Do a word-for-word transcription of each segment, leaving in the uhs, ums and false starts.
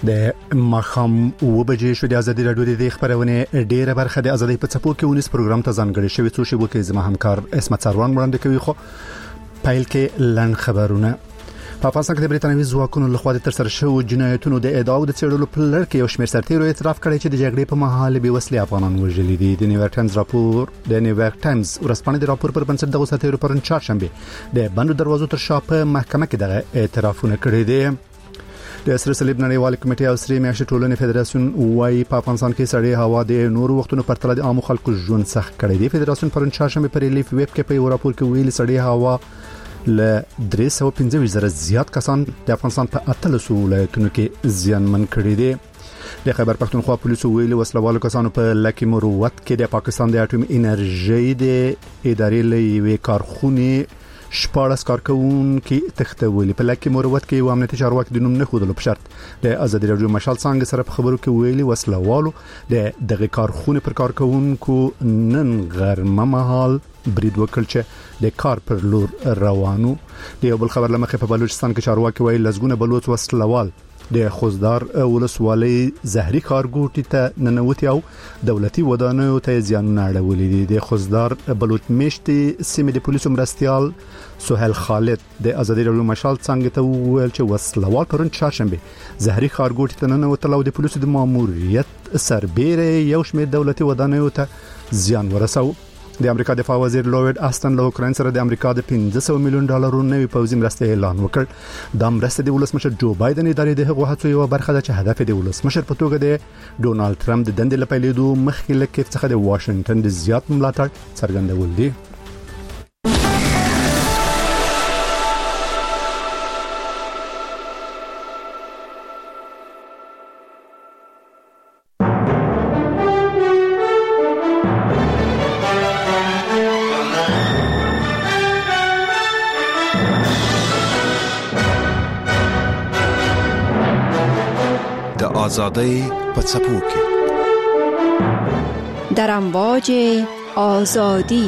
د مخام و بجې شو د ازادي راډیو د خبرونه ډیره برخه د ازادي په چپو کې ونیس پروګرام ته ځانګړی شوی څو شی وکي زما همکار اسمت سروان وړاندې کوي. خو پایل کې لن خبرونه په افغانستان کې د بریټانوي ځواکونو لخوا د ترسره شوو جنایتونو د ادعا او د څېړلو په لړ کې یو شمېر سرتیرو اعتراف کړی چې د جګړې په مهال به وسلې افغانان وژلي دي. د نیویارک ټایمز راپور د نیویارک ټایمز ورځپاڼې د راپور پر بنسټ دغه سرتیرو پرون چهارشنبه د بندو دروازو تر شا په محکمه کې دغه اعترافونه کړي دي. د سره صلیب نړیوال کمیټې او سری میاشتې ټولنې فدراسیون وايي په افغانستان کې سړې هوا د نور وختونو پر تل د عام خلکو ژوند سخت کړي دي. فدراسیون پرون چهارشنبه پر ریلیف ویب کې په راپور کې ویلي سړې هوا ل درې سوه پنځه ویشت زره زیات کسان د افغانستان په اتلسو ولایتونو کې زیانمن کړي دي. د خیبر پښتونخوا پولیسو ویلي وسلوالو کسانو په لکی مروت کې د پاکستان د اټومي انرژي د ادارې لوي کارخونه شپاړس کارکونکو تختولي. په لکی مروت کې یو امنیتي چارواکي د نوم نه خودلو په شرط د ازادي راډیو مشال څنګه سره په خبرو کې ویلي وسلوالو د دغه کارخونه پر کارکونکو نن غرمه مهال برید وکړ چې د کار پر لور روانو. د یو بل خبر لمخه په بلوچستان کې چارواکي ویل لزګونه بلوچ وسلوال د خوزدار ولسوالۍ زهري کارګوټي ته ننوتي او دولتي ودانیو ته زیان اړولې دي. د خوزدار بلوچ میشتي سیمه د پولیسو مرستيال سهیل خالد د ازادي راډیو مشال څنګه ته ویل چې وسلوال پرون چهارشنبه زهري کارګوټي ته ننوتل او د پولیسو د ماموریت سربېره یو شمېر دولتي ودانیو ته زیان ورساو. د امریکا دفاع وزیر لوید آستن له اوکراین سره د امریکا د پنځه سوه میلیون ډالرو نوي پوځي مرسته اعلان وکړ. د مرسته د ولسمشر جو بایدن ادارې د هغو هڅو یو برخه ده چې هدف د ولسمشر په توګه د ډونالد ټرمپ د دندې لپاره لیدو مخکې لکه څخه د واشنگټن د زیات ملاتړ څرګندول دي. آزادی په څپو کې در امواج آزادی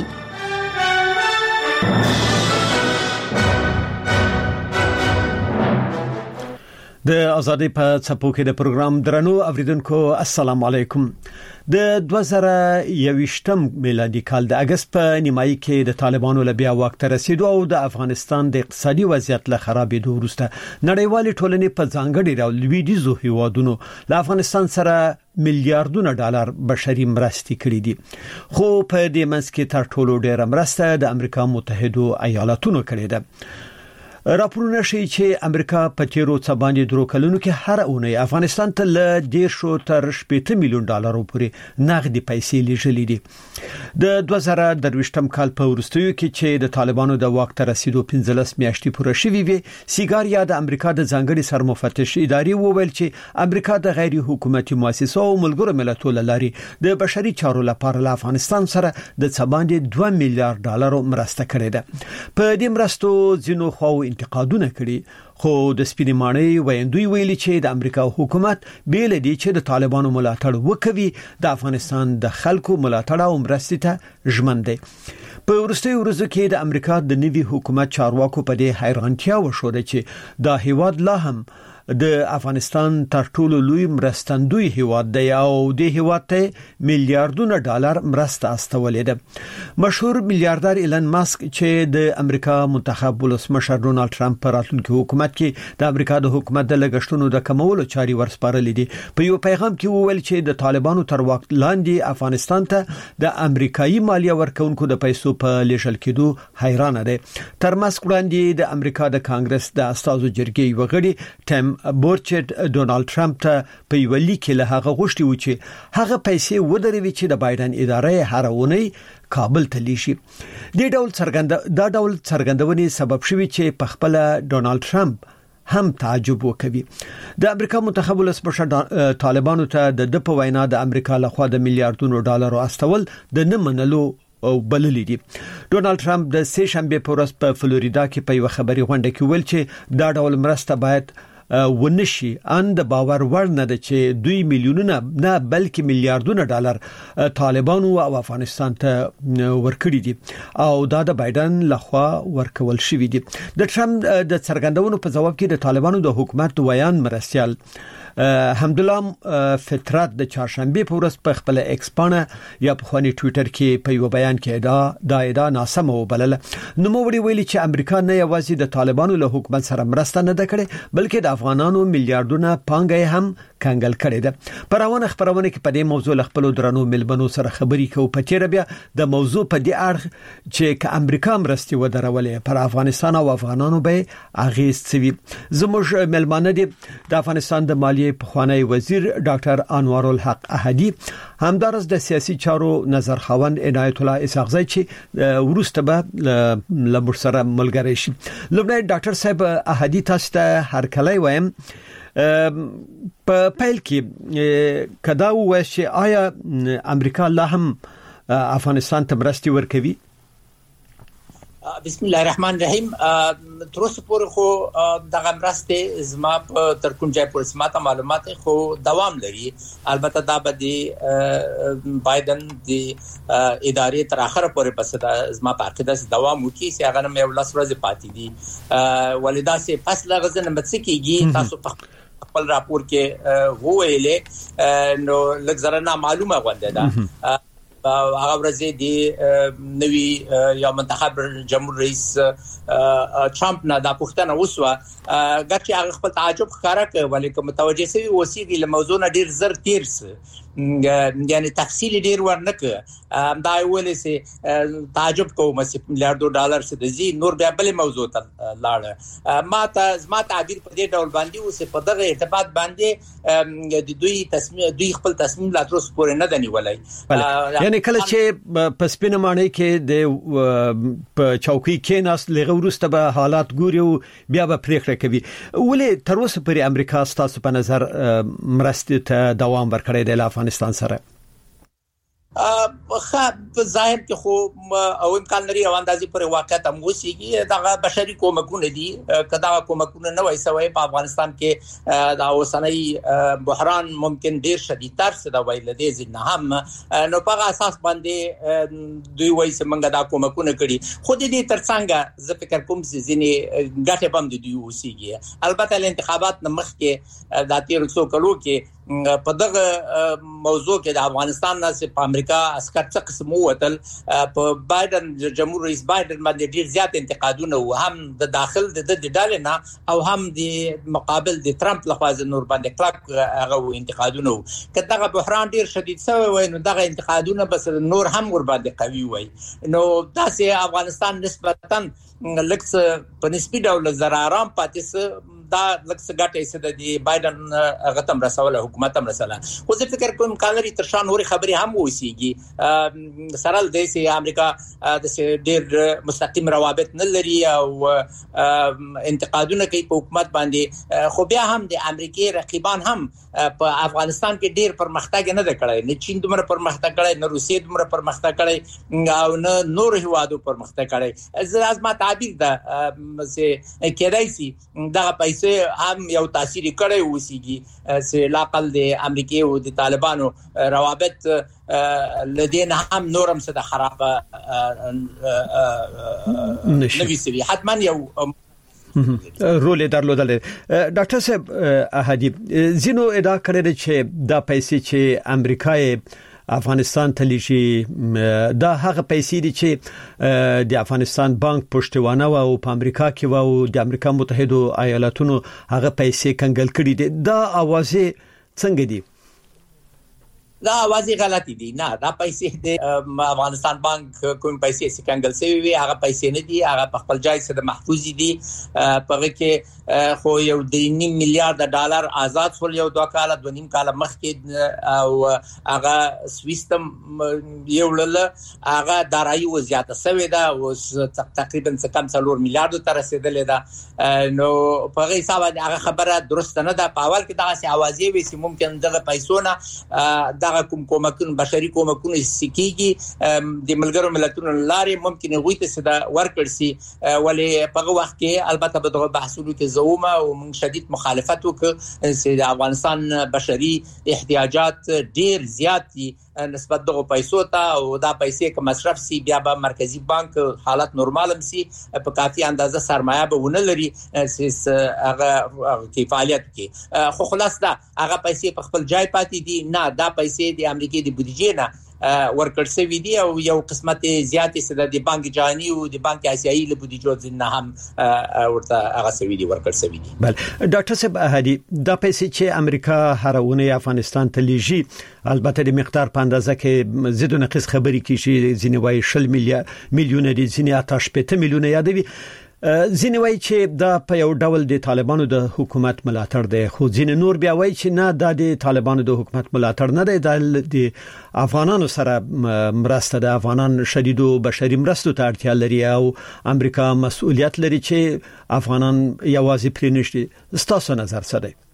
د آزادی په څپو کې د پروګرام درنو اوریدونکو السلام علیکم. د دوه زره یوویشتم میلادي کال د اگست په نیمایي کې د طالبانو له بیا واک ته رسیدو او د افغانستان د اقتصادي وضعیت له خرابېدو وروسته نړیوالې ټولنې په ځانګړي ډول لویدیځو هیوادونو له افغانستان سره میلیارډونه ډالر بشري مرستې کړې دي. خو په دې منځ کې تر ټولو ډېره مرسته د امریکا متحده ایالاتونو کړې ده. راپورونه ښیي چې امریکا په تیرو څه باندې درو کلونو کې هر اونۍ افغانستان ته له دیرشو تر شپږ میلیون ډالرو پورې نغدي پیسې لیږلې دي. د دوه زره درویشتم کال په وروستیو کې چې د طالبانو د واک ته رسیدو پنځلس میاشتې پوره شوې وي سیګاریا د امریکا د ځانګړي سرمفتش ادارې وویل چې امریکا د غیر حکومتي مؤسسو او ملګرو ملتونو لارې د بشري چارو لپاره له افغانستان سره د څه باندې دوه میلیارډ ډالرو مرسته کړې ده. په دې مرستو ځینو خو انتقادونه کړي خو د سپینې ماڼۍ ویندوی ویلي چې د امریکا حکومت بیل دي چې د طالبانو ملاتړ وکوي د افغانستان د خلکو ملاتړ او مرستې ته ژمن دي. په وروستیو ورځو کې د امریکا د نوي حکومت چارواکو په دې حیرانتیا وښوده چې دا هیواد لا هم د افغانستان تر ټولو لوی مرستندوی هیواد دی او د هیواد ته میلیارډونه ډالر مرسته استولې ده. مشهور میلیارډر ایلن ماسک چې د امریکا منتخب ولسمشر ډونالد ټرمپ پر راتلونکي حکومت کې د امریکا د حکومت د لګښتونو د کمولو چاري ورسپارلې دي په یو پیغام کې وویل چې د طالبانو تر واک لاندې افغانستان ته د امریکایي مالیه ورکونکو د پیسو په لیږل کېدو حیرانه دي. تر ماسک وړاندې د امریکا د کانګرس د استازو جرګې وغړي ټیم بورچټ ډونالد ټرمپ ته په یو لیک له هغه غوښتي و چې هغه پیسې ودروي چې د بایدن ادارې هر اونۍ کابل ته لیشي. د ډول څرګند دا ډول څرګندونې سبب شوی چې په خپل ډونالد ټرمپ هم تعجب وکوي. د امریکا منتخب ولسمشر طالبانو ته د د په وینا د امریکا لخوا د میلیارډونو ډالرو استول د نه منلو او بللې دي. ډونالد ټرمپ د سه شنبه په ورځ په فلوریدا کې په یو خبري غونډه کې ویل چې دا ډول مرسته باید ونشي ان د باور وړ نه ده چې دوی میلیونونه نه بلکې میلیارډونه ډالر طالبانو او افغانستان ته ورکړي دي او دا د بایدن لخوا ورکول شوی دي. د ټرمپ د څرګندونو په جواب کې د طالبانو د حکومت ویان مرستيال حمدالله فطرت د چهارشنبه په ورځ په خپل ایکس باندې یا په خواني ټوئیټر کې په یو بیان کې دا د ادا ناسمه وبلل. نو موري ویلي چې امریکا نه یوازې د طالبانو له حکومت سره مرسته نه ده کړې بلکې د افغانانو میلیارډونه پانګه هم کنګل کړې ده. پروانه خبرونه کې په دې موضوع خپل درنو ملبنو سره خبري کوي په چیرې بیا د موضوع په دې اړه چې ک امریکا مرستي ودرولې پر افغانستان او افغانانو به اغیز سوي. زموږ ملمانه دي د افغانستان د مالیه پخوانی وزیر ډاکټر انوار الحق احدی همدارس د سیاسي چارو نظر خوند عنایت الله اسحاقزی چې ورسته به لمر سره ملګری شي. لومړی ډاکټر صاحب احدی تاسو ته هر کله وایم په پیل کې کدا و چې آیا امریکا لا هم افغانستان ته مرستي ورکوي؟ بسم الله الرحمن الرحیم. تر اوسه پورې خو دغه مرسته زما په تر کوم ځای پورې سماته معلومات خو دوام لري. البته دا به د بایدن د ادارې تر اخره پورې بس دا زما په عقیده دوام وکړي چې هغه نه یو لاس ورځې پاتې دي. ولدا سي پس لغزن مڅکیږي تاسو په خپل راپور کې وویلې نو لږ معلومه غونډه ده هغه ورځې د نوی یا منتخب جمهور رئیس ټرمپ نه د پښتنه وسوه ګټي هغه خپل تعجب ښکارا کوي ولیکم متوجه سي وسیږي له موضوع نه ډیر زر تیر سه یعنی تفصیل ډیر ورنکه دا ویل سي تعجب کوم چې میلیارډ ډالر څه دي نور بیا بل موضوع ته لاړه. ما ته زما تعبیر په دې ډول باندې اوس په دغه ارتباط باندې د دوی تصمیم دوی خپل تصمیم لا تر اوسه پورې نه دني ولای. یعنی کله چې په سپینه معنی کې د په چوکۍ کې ناس لغه ورسته به حالات ګوري او بیا به پریکړه کوي. ولې تر اوسه پورې امریکا ستاسو په نظر مرستې ته دوام ورکړی دی افغانستان سره؟ خا په ظاهر کې خو او امکان لري او اندازې پر واقعیت هم وسیږي دغه بشري کومکونه دي کدا کومکونه نه وای سوي په افغانستان کې دا اوسنۍ بحران ممکن ډیر شدید تر څه دا ویل دي ځنه هم نو په اساس باندې دوی وایي چې موږ دا کومکونه کړي خو دې ترڅنګ زه فکر کوم چې ځینې ګټه بم دي دوی وسیږي. البته ل انتخابات نه مخکې د تیر څو کلو کې په دغه موضوع کې د افغانستان نه په امریکا عسكر څخه قسم وتل په بایدن جمهور رئیس بایدن باندې ډیر زیات انتقادونه او هم د داخل د د ډالې نه او هم د مقابل د ټرمپ لخوا نور باندې کلک هغه انتقادونه کداغه بحران ډیر شدید شوی وای نو دغه انتقادونه بس نور هم ور باندې قوي وای نو داسې افغانستان نسبتا لکه په نسبی ډول زرارام پاتې دا لکه ګټه یې د بایدن غتم رسوله حکومت هم رسوله. خو زه فکر کوم کالري ترشان اوري خبري هم وسیږي سرال د سي امریکا د ډېر مستقیم روابط نه لري او انتقادونه کوي په حکومت باندې خو بیا هم د امریکای رقیبان هم په افغانستان کې ډېر پرمختګ نه کړی نه چین دومره پرمختګ کړی نه روسیه دومره پرمختګ کړی او نه نور هیوادو پرمختګ کړی. زه از ما تعبیر ده چې کېدای شي دغه پیسې هم یو تاثیر کړی وسیږي چې لاقل د امریکای او د طالبانو روابط لدین هم نورم څه د خراب نوي سوي حتما یو رول درلودل. ډاکټر صاحب احدی زینو ادعا کړی چې دا پیسې چې امریکای افغانستان ته لشي دا هغه پیسې دي چې د افغانستان بانک پښتوانه او په امریکا کې او د امریکا متحده ایالاتونو هغه پیسې کنګل کړي دي. دا اوازې څنګه دي؟ دا واضح غلطی دي نه دا پیسې د افغانستان بانک کوم پیسې سکانګل سوي وي هغه پیسې نه دي هغه په خپل ځای سره محفوظ دي په کې خو یو د نیم میلیارډ ډالر آزاد شول یو دوه کال دوه نیم کال مخکې او هغه سويستم یو ول هغه دارایی و زیاته سوي ده او تقریبا څه کم څلور میلیارډ تر رسیدلې ده نو په هغه حساب هغه خبره درست نه ده په اول کې دا سي اوازې وي چې ممکن دغه پیسو نه دغه کوم کومکونه بشري کومکونه سکیږي د ملګرو ملتونو لارې ممکن غوي ته صدا ورکړ سي ولې په وخت کې البته به دغه بحثونو کې زومه او من شدید مخالفت وکړ چې د افغانستان بشري احتیاجات ډیر زیات دي نسبت دغه پیسو ته او دا پیسې که مصرف سي بیا به مرکزی بانک حالت نورمال سي په کافي اندازه سرمایه به ونه لري چې هغه کې فعالیت کوي خو خلاص دا هغه پیسې په خپل ځای پاتې دي نه دا پیسې د امریکای د بودیجې نه ورکړ شوی دی او یو قسمت زیاتې سره د بانک جهاني او د بانک آسیایي له بودیجو ځنه هم ورته هغه شوی دی ورکړ شوی دی. بل ډاکټر صاحب هدي دا پیسې چې امریکا هرونه افغانستان ته لیږي البته د مقدار په اندازه کې زیاتونه نقص خبري کیږي ځینې وایي شل میلیونه دي ځینې اته شپږ میلیونه یادوي ځینې وایي چې دا په یو ډول د طالبانو د حکومت ملاتړ دی خو ځینې نور بیا وایي چې نه دا د طالبانو د حکومت ملاتړ نه دی د افغانانو سره مرسته د افغانان شدیدو بشري مرستو ته اړتیا لري او امریکا مسؤلیت لري چې افغانان یوازې پرې نشي ستاسو نظر څه دی؟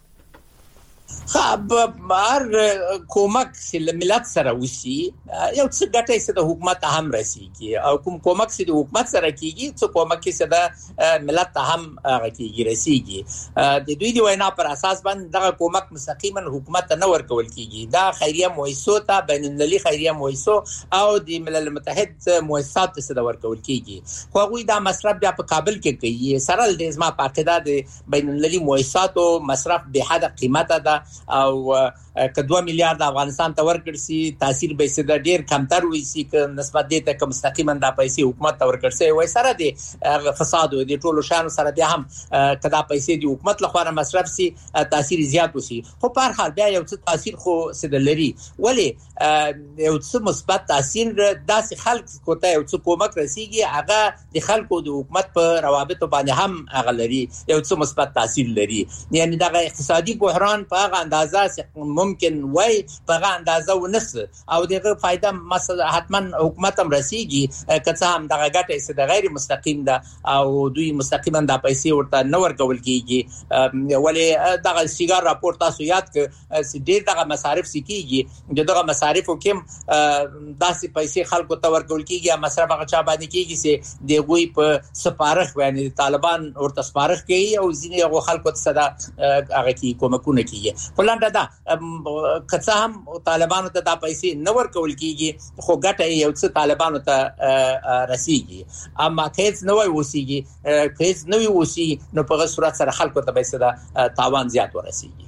خب هر کومک چې ملت سره وسی یو څه ګټه چې د حکومت هم رسیږي او کوم کومک چې د حکومت سره کیږي څه کومک چې د ملت هم کیږي رسیږي د دوی دی وینا پر اساس باندې دغه کومک مستقیما حکومت نه ورکول کیږي دا خیریه مؤسسو ته بین المللي خیریه مؤسسو او د ملل متحد مؤسسات ته د ورکول کیږي خو غوی دا مصرف بیا په کابل کې کوي سره د ازما پاکدا د بین المللي مؤسساتو مصرف به حد قیمته ده او که دوه میلیارډ افغانستان ته ورکړ سي تاثیر به سده ډیر کمتر وي سي که نسبت دې ته کوم مستقیما د پیسې حکومت ته ورکړ سي وای سره د فساد او د ټولو شان سره بیا هم کدا پیسې د حکومت لخوا مصرف سي تاثیر زیات وسی خو په هر حال بیا یو څه تاثیر خو سده لري ولی یو څه مثبت تاثیر داسې خلک کوته یو څه کومک رسیږي هغه د خلکو د حکومت په روابطو باندې هم هغه لري یو څه مثبت تاثیر لري یعنی دا اقتصادي بحران په هغه اندازه ممکن وای په اندازه ونس او دغه فائدہ مثلا حتما حکومت هم رسیږي که څه هم دغه ګټه چې د غیر مستقیم ده او دوی مستقیما د پیسې ورته نه ورکول کیږي ولی دغه سیګار راپور تاسو یاد ک چې ډیر دغه مصارف سکیږي دغه مصارفو کوم داسې پیسې خلکو ته ورکول کیږي مصرف هغه چا باندې کیږي چې دغه په سپارښت یعنی طالبان ورته سپارښت کوي او ځینې خلکو ته صدا هغه کی کومکونه کیږي ولنده دا کڅه هم طالبانو ته د پیسې نور کول کیږي خو ګټه یو څه طالبانو ته رسیږي اما کېڅ نوې وسیږي کېڅ نوې وسی نو په صورت سره خلکو ته پیسې دا تاوان زیات ورسیږي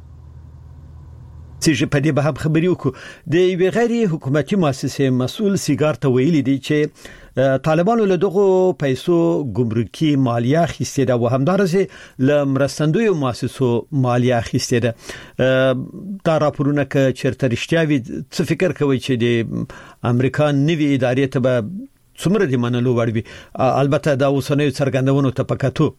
چې په دې به هم خبرې وکړو د یو غیر حکومتي مؤسسې مسؤل سیګار ته ویلي دی چې طالبانو له دغه پیسو ګمرکي مالیه اخیستې ده او همدارسه له مرستندوی مؤسسو مالیه اخیستې ده دا راپورونه ک چیرته رښتیا وي څه فکر کوي چې د امریکا نوي ادارې ته به څومره د منلو وړ وي البته دا اوسنۍ څرګندونو ته پکاتو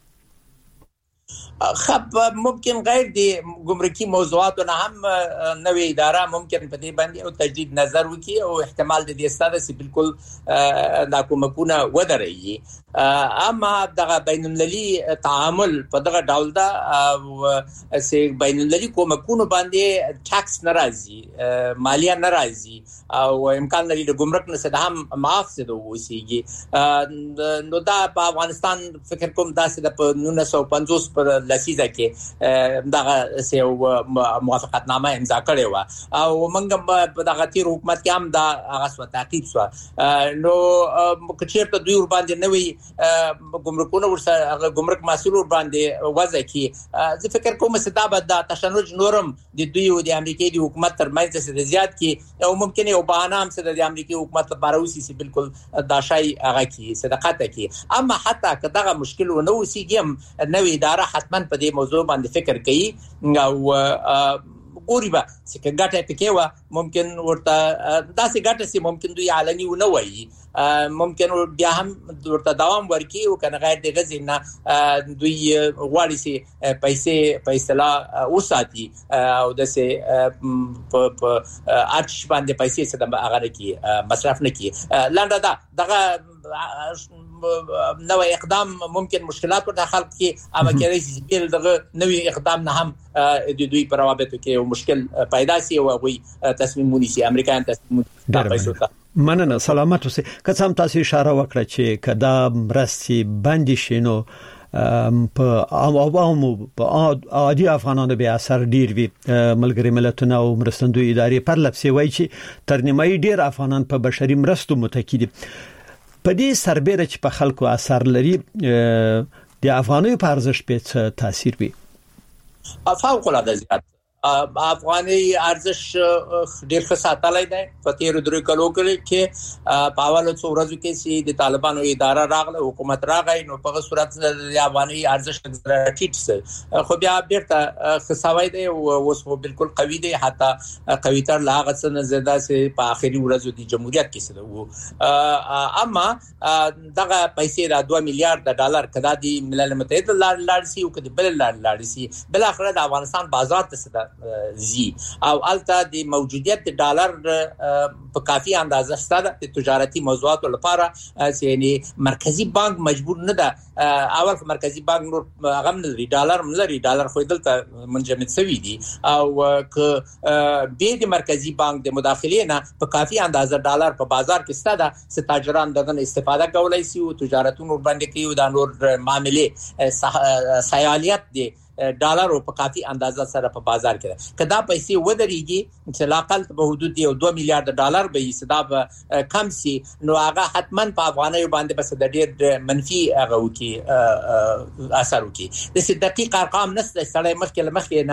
خب ممکن غیر دی ګمرکي موضوعاتو نه هم نوې اداره ممکن په دې باندې او تجدید نظر وکړي او احتمال د دې ستاسو چې بالکل دا کومکونه ودرېږي اما دغه بین المللي تعامل په دغه ډول دا چې بین المللي کومکونه باندې ټاکس ناراضي مالیه ناراضي او امکان لري د ګمرک نه صدا هم معاف څه ووسیږي نو دا په افغانستان فکر کوم داسې د نولس سوه پنځوس پر لسیزه کې دغه سیو موافقتنامه امضا کړې و او موږ په دغه تیر حکومت کې هم دا هغه سو تعقیب شو نو کچېرته دوی ور باندې نوې ګمرکونه ورسره ګمرک مسؤل ور باندې وضع کې زه فکر کوم چې دا به د تشنج نورم د دوی او د امریکای د حکومت ترمنځ څه زیات کې او ممکن یو بهانه هم څه د امریکای حکومت لپاره وسی چې بالکل دا شای هغه کې صداقت کې اما حتی که دغه مشکل و نو وسیږي نوې اداره حتما په دې موضوع باندې فکر کوي او ګوري به چې ګټه پکې و ممکن ورته داسې ګټه سي ممکن دوی علني و نه وایي ممکن بیا هم ورته دوام ورکړي او کنه غیر د غزنه دوی غواړي سي پیسې پیسې اوساتي او دسه په ارچ باندې پیسې څه د هغه کې مصرف نه کی لنډه دا دغه نوې اقدام ممکن مشکلات ورته خلق کې اما کېږي چې بیل دغه نوې اقدام نه هم د دوی پر روابطو کې یو مشکل پیدا شي او وي تصمیم ونیسي امریکایان تصمیم ونیسي. مننه سلامت اوسئ. که څه هم تاسو اشاره وکړه چې کدا مرستي باندې شینو په عوامو په عادي افغانانو به اثر ډیر وي. ملګری ملتونه او مرستندوی ادارې پر لپسې وایي چې تر نیمایي ډیر افغانان په بشري مرستو متکی دي. په دې سربېره چې په خلکو اثر لري د افغاني په ارزښت په تاثیر وي. فوق العاده زیات افغاني ارزښت ډیر ښه ساتلای دی. په تیر درې کلو کې په اولو څو ورځو کې چې د طالبانو اداره راغله حکومت راغی نو په صورت د افغاني ارزښت ټیټ څه خو بیا بیرته خساوي دی او اوس بالکل قوي دی حتی قوي تر لاغه څه نه زیاده سي په اخري ورځو د جمهوریت کې څه وو. اما دغه پیسې د دوه میلیارډ ډالر کدا د ملل متحد لاړ سي او کدي بل لاړ سي بل اخر د افغانستان بازار ته زی او الته د موجودیت د ډالر په کافي اندازه ستاده د تجارتي موضوعات لپاره یعنی مرکزی بانک مجبور نه ده. اول مرکزی بانک نور غم نه لري ډالر نه لري ډالر خو دلته منجمد شوی دي او ک به د مرکزی بانک د مداخله نه په کافي اندازه ډالر په بازار کې ستاده چې تاجران دغه استفاده کولای شي او تجارتونو باندې کوي دا نور معاملې سیالیت دي ډالر په کافي اندازه سره په بازار کې کدا پیسې ودرېږي چې لاقل په حدود یو دوه میلیارډ ډالر به صدا کم سي نو هغه حتما په افغاني باندې بس د ډېر منفي هغه وکي اثر وکي. د سې دقیق ارقام نشته سړی مخکې مخکې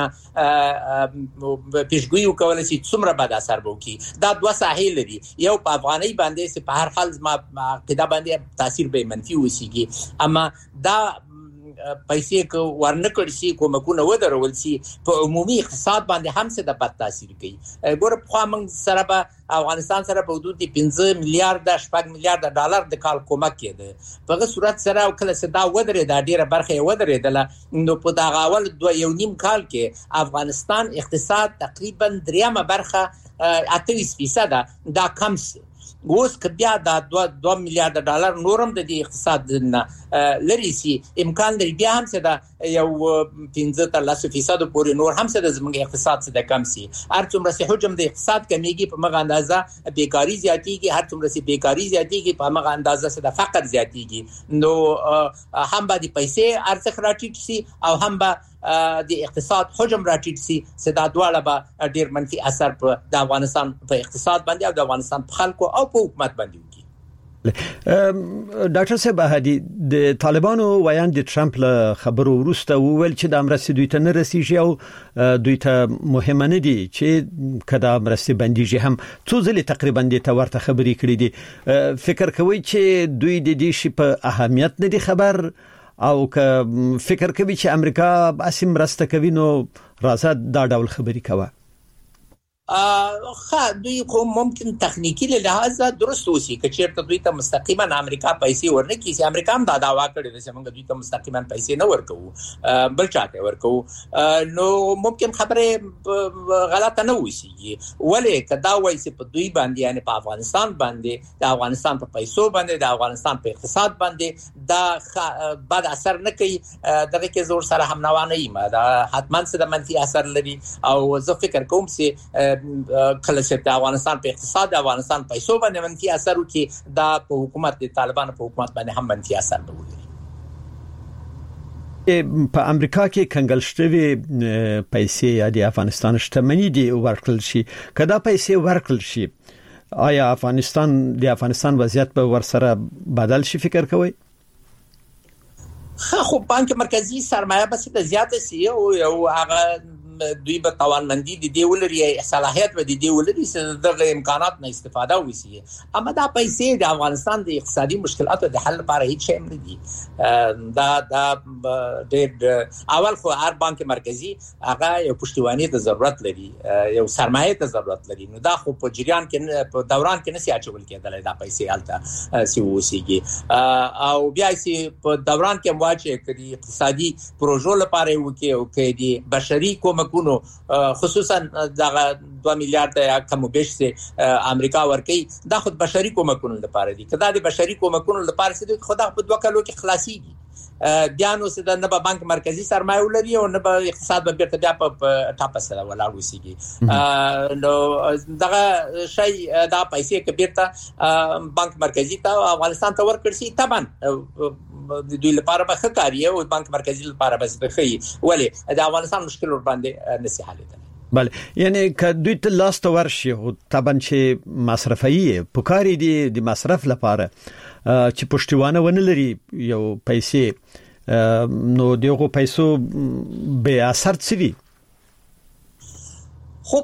نه پیشګوئی وکول شي څومره بد اثر وکي. دا دوه ساحل لري یو په افغاني باندې چې په هر حال ما قدا باندې تاثیر به منفي وسیږي اما دا پیسې کو ورنکړ شي کومکونه ودرول شي په عمومي اقتصاد باندې هم څه د بد تاثیر کوي. ګوره په موږ سره به افغانستان سره په حدود پنځه میلیارډ شپږ میلیارډ ډالر د کال کومک کېده. په صورت سره کله چې دا ودرې د ډیره برخه ودرېدله نو په دا غاول دوه یو نیم کال کې افغانستان اقتصاد تقریبا دریمه برخه اته فیصد دا کم اوس که بیا د دوه میلیارډ ډالر نورم د اقتصاد نه لري سي امکان لري بیا هم څه د یو پنځه تر لس فیصد پورې نور هم څه د زموږ اقتصاد څه د کم سي. هر څومره چې حجم د اقتصاد کمیږي په مغه اندازه بیکاری زیاتیږي هر څومره چې بیکاری زیاتیږي په مغه اندازه څه د فقر زیاتیږي نو هم به د پیسې ارزښت راټیټ شي او هم به د اقتصاد حجم راټیټ شي چې دا دواړه به ډیر منفي اثر په د افغانستان په اقتصاد باندې او د افغانستان په خلکو او په حکومت باندې وکړي. ډاکټر صاحب هادي د طالبانو ویان د ټرمپ له خبرو وروسته وویل چې د امرستي دوی ته نه رسیږي او دوی ته مهمه نه دي چې کدا امرستي باندې هم څو ځله تقریبا د تورته خبرې کړې دي. فکر کوي چې دوی د دې شي په اهمیت نه دي خبر او که فکر کوي چې امریکا اسیم راسته کوي نو راځه دا ډول خبري کوي. خا دوی کوم ممکن تخنیکی له لحاظ درست وسی که چیرته دوی ته مستقیما امریکا پیسې ورنکړي چې امریکا هم دا داوا کړی دی چې موږ دوی ته مستقیما پیسې نه ورکوو بل چاته ورکوو نو ممکن خبره غلطه نه وسی ولې کدا وایي چې په دوی باندې یعنی په افغانستان باندې د افغانستان په پیسو باندې د افغانستان په اقتصاد باندې دا بد اثر نه کوي دغه کې زور سره هم نه یم دا حتما څه د منفي اثر لري او زه فکر کوم چې کله چې د افغانستان په اقتصاد د افغانستان پیسو باندې منفي اثر وکړي دا په حکومت د طالبانو په حکومت باندې هم منفي اثر وکړي. په امریکا کې کنګل شوی پیسې یا د افغانستان شتمنۍ دی ورکړل شي کدا پیسې ورکړل شي آیا افغانستان د افغانستان وضعیت به ورسره بدل شي فکر کوي؟ خو بانک مرکزی سرمایه بس د زیاته سی او یو هغه دوی به توانمندي د دی ولري صلاحیت به د دی ولري چې دغه امکانات نه استفاده وسی اما دا پیسې د افغانستان د اقتصادي مشکلاتو د حل لپاره هیڅ هم نه دي. دا دا د اول خو هر بانک مرکزی هغه یو پشتیبانی ته ضرورت لري یو سرمایه ته ضرورت لري نو دا خو په جریان کې په دوران کې نسی اچول کېدل دا پیسې الته سی وسیږي او بیا چې په دوران کې واچي کړي اقتصادي پروژو لپاره وکي او کړي بشري کوم کومکونو خصوصا دغه دوه میلیارډ یا کم بیش سه امریکا ورکي دا خود بشري کومکونو لپاره دي کدا د بشري کومکونو لپاره سه خدا په دوه کلو کې خلاصيږي بیا نو سه د نه بانک مرکزی سرمایه ولري او نه به اقتصاد به بیرته بیا په ټاپه سره ولاړ وسیږي نو دغه شی دا پیسې کې بیرته بانک مرکزی ته افغانستان ته ورکړ شي طبعا د دوی لپاره به ښه کاری او بانک مرکزی لپاره به ښه ولی د افغانستان مشکل ور باندې نسی حل دي بله یعنی که دوی ته لاس ته ورشي او طبعا چې مصرفي پکاري دي د مصرف لپاره چې پښتیوانه ونه لري یو پیسې نو دغه پیسو به اثر څه وي خو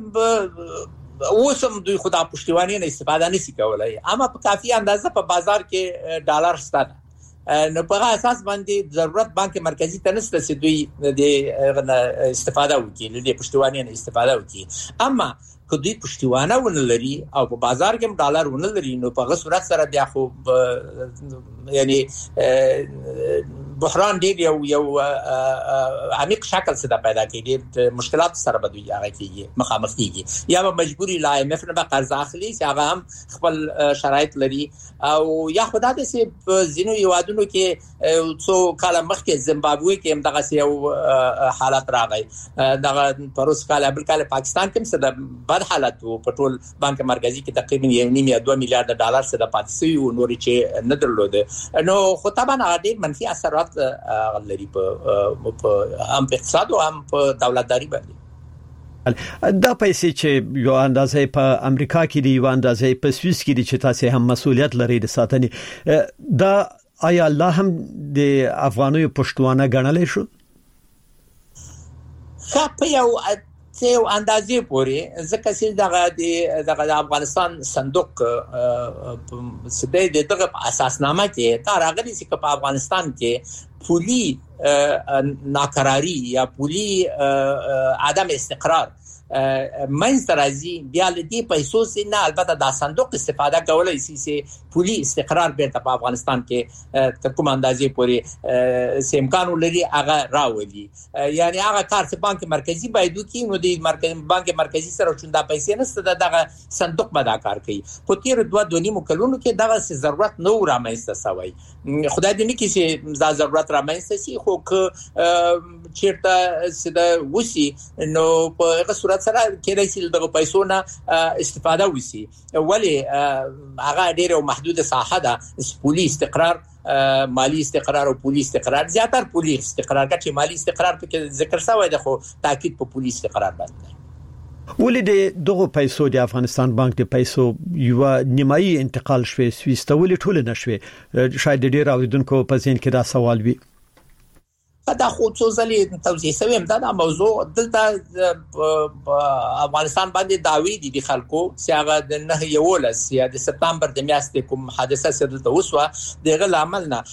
اوسم دوی خدا پښتیوانه نه استفاده نشي کولای اما په کافي اندازه په بازار کې ډالر ستاسو نو په اساس باندې ضرورت بانک مرکزی ته نشته چې دوی د استفاده وکړي د پښتوانې نه استفاده وکړي اما که دوی پښتوانه ونه لري او په بازار کې ډالر ونه لري نو په غو صورت سره بیا خو یعنی بحران دی یو یو عمیق شکل څه د پیدا کیږي مشکلات سره به دوی هغه کیږي مخامخ کیږي یا به مجبوری لا ایم اف نه به قرض اخلي چې هغه هم خپل شرایط لري او یا خدای دې چې زینو یوادونو کې څو کال مخکې زیمبابوې کې هم دغه یو حالت راغی دغه پروس کال بل کال پاکستان کې څه د بد حالت په ټول بانک مرکزی کې تقریبا یو نیم یا دوه میلیارډ ډالر څه د پاتې او نوري چې نه درلوده نو خو طبعا هغه منفي اثرات لري په هم په اقتصاد او هم په دولتداري باندې دا پیسې چې یو اندازې په امریکا کې دی یو اندازې په سویس کې دی چې تاسو هم مسؤلیت لري د ساتنې دا آیا الله هم د افغاني پښتوانه غنلې شو خپ یو څو اندازې پوري ځکه چې دغه دغه افغانستان صندوق سده دغه اساسنامه کې دا راغلي چې په افغانستان کې پولی ناکراری یا پولی عدم استقرار منځ راځي بیا له دې پیسو سره نه البته دا صندوق استفاده کولای شي چې پولی استقرار بیرته په افغانستان کې تر کوم اندازې پورې سیمکان ولري هغه راولي یعنی هغه کار چې بانک مرکزی باید وکړي نو د مرکز بانک مرکزی سره چې دا پیسې نشته دغه صندوق به دا کار کوي خو تیر دوه دونی مکلونو کې دغه ضرورت نو رامنځته شوی خدای دې نه کې چې دا ضرورت رامنځته شي خو که چیرته سده وسی نو په هغه صورت سره کېدای شي دغه پیسو نه استفاده وسی ولی هغه ډیره محدوده ساحه ده پولی استقرار مالی استقرار او پولی استقرار زیاتره پولی استقرار کچې مالی استقرار په ذکر شوی ده خو تاکید په پولی استقرار باندې ولې دغه پیسو د افغانستان بانک د پیسو یو نیمایي انتقال شوی سویس ته ولې ټول نه شوی شاید ډیر اوریدونکو په ذهن کې دا سوال وي دا خو څو ځلې توضیح سویم دا د موضوع دلته افغانستان باندې داوی دي د خلکو چې هغه د نه یولس یا د سپتمبر د میاشتې کوم حادثه سره دلته وسوه دغه عمل نه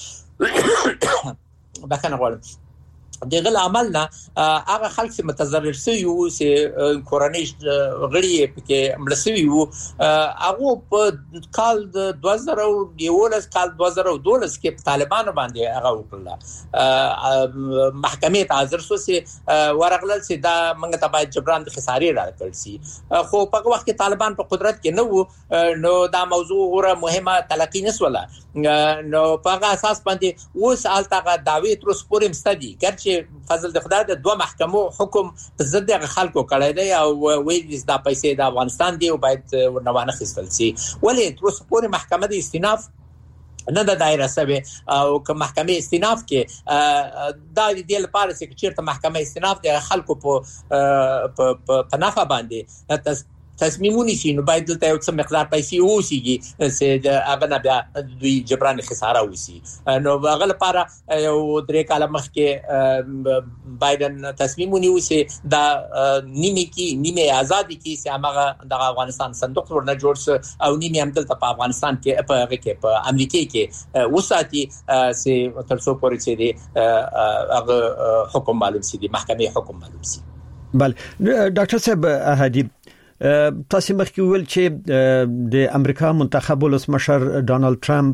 بکنه غواړم دغه عمل نه هغه خلک چې متضرر شوی وو چې کورنۍ غړي پکې مړ شوی وو هغه په کال د دوه زره یولس کال دوه زره دولس کې طالبانو باندې هغه وکړه محکمې ته حاضر شو چې ورغلل چې دا موږ ته باید جبران د خسارې راکړل شي خو په وخت کې طالبان په قدرت کې نه وو نو دا موضوع غوړه مهمه تلقی نسوله نو په هغه اساس باندې اوس الته داوی تر اوسه پورې مستدي ګرچې فضل د خدای د دوه محکمو حکم په ضد د خلکو کړی دی او ویل دا پیسې د افغانستان دی او باید ورنوانه خستل شي ولی تر اوسه پورې محکمه د استیناف نه د دایره سوي او که محکمه استیناف کې دا د دې لپاره چې چیرته محکمه استیناف د خلکو په په نفع باندې تصمیمونه شي نو باید دلته یو څه مقدار پیسې ووسیږي چې د هغه نه بیا دوی جبران خساره وسی نو هغه لپاره یو درې کاله مخکې بایدن تصمیمونه وسی دا نیمه کې نیمه آزادي کې چې هغه د افغانستان صندوق ورنه جوړ او نیمه هم دلته په افغانستان کې په هغه کې په امریکا کې وساتي چې تر څو پورې چې دی هغه حکم معلوم شي د محکمې حکم معلوم شي بل ډاکټر صاحب احادی تاسو مخکې ویل چې د امریکا منتخب ولسمشر ډونالد ټرمپ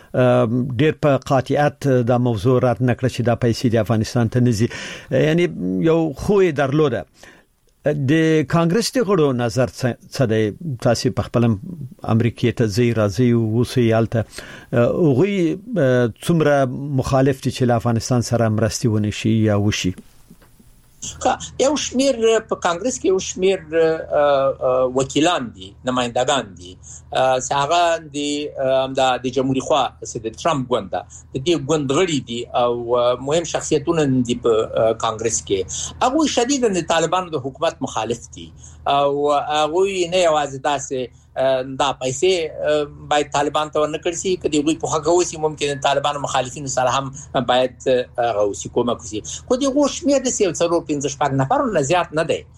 ډېر په قاطعیت د موضوع رات نکړه چې دا پیسې د افغانستان ته نزي یعنی یو خوې درلوده د کانګرس ته غړو نظر څه دی تاسو په خپل امریکای ته زی راځي او وسیالته اوغي څومره مخالف دي چې افغانستان سره مرستي ونی شي یا وشي یو شمیر په کانګرس کې یو شمیر وکیلان دي نمائندگان دي څنګه د د جمهوریت خوا د ټرمپ ګوند د دې ګوند غړي دي او مهم شخصیتونه دي په کانګرس کې هغه شدید د طالبانو د حکومت مخالف دي او هغه نه یوازې داسې دا پیسې باید طالبان ته ورنکړي شي کدي غوي په هغه وسی ممکن طالبان مخالفین سره هم باید غوسی کومه کوي خو دي غوښ مې د سیو څلور پنځه شپږ نفر نه زیات نه دی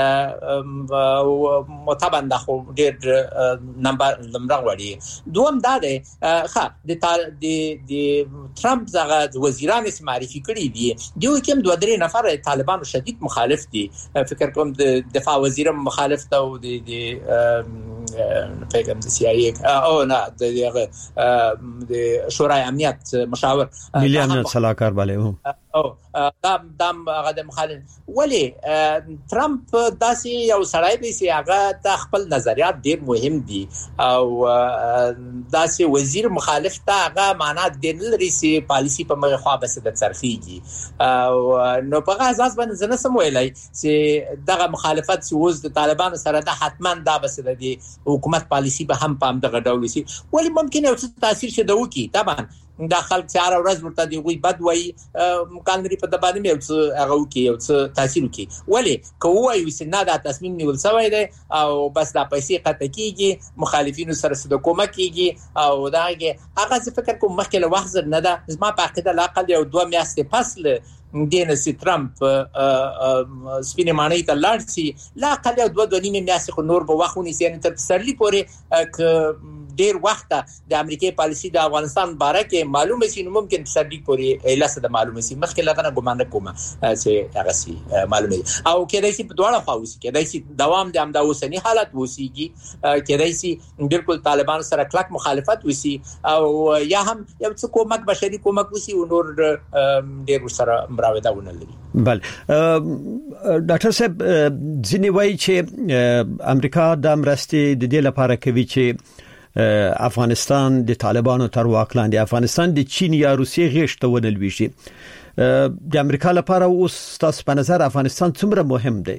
او طبعا دا خو ډېر نمبر نمبر وړي دوم دا دی ښه د د ټرمپ زغه وزیران اسم معرفي کړي دي دوی کوم دوه درې نفر طالبانو شدید مخالف دي فکر کوم د دفاع وزیر مخالف ته او د پیغام د سی آی ای او نه د د شورای امنیت مشاور ملي امنیت صلاحکار باندې او دا دام هغه د مخالف ولی ټرمپ داسې یو سړی دی چې هغه د خپل نظریات ډیر مهم دي او داسې وزیر مخالف ته هغه معنا د لري چې پالیسی په مغه خوا بس د څرخيږي او نو په اساس باندې زنه سم ویلای چې دغه مخالفت چې وز د طالبانو سره د حتما دا بس د حکومت پالیسی به هم پام دغه ډول شي ولی ممکن یو څه تاثیر شه د وکی طبعا دا خلک چې هر ورځ ورته دی وي بد وای مکان لري په دبانې مې یو څه هغه وکي یو څه تاثیر وکي ولی کوه وي چې نه دا تصمیم نیول شوی دی او بس دا پیسې قطع کیږي مخالفینو سره سره کومک کیږي او داګه هغه څه فکر کوم مخکې له وخت نه ده زما په عقیده لا اقل یو دوه میاشتې پس له دینه سي ټرمپ سپینې معنی ته لاړ شي لا اقل یو دوه دوه نیمه میاشتې خو نور به وخونی سي یعنی تر سرلی پورې ک ډیر وخت د امریکای پالیسی د افغانستان باره کې معلومه شي نو ممکن سرلی پورې ایلاسه د معلومه شي مخکې لغه ګمان کوم چې هغه سي معلومه او کېدای شي په دواړه خواوسي کېدای شي دوام د امدا اوسنی حالت وسیږي کېدای شي بالکل طالبان سره کلک مخالفت وسی او یا هم یو څه کومک بشري کومک وسی او نور ډیر سره مراوده ونلري بل ډاکټر صاحب ځینی وایي چې امریکا د مرستې د دې لپاره کوي چې افغانستان د طالبانو تر واک لاندې افغانستان د چین یا روسیې غیشته ونلويږي د امریکا لپاره اوس تاسو په نظر افغانستان څومره مهم دی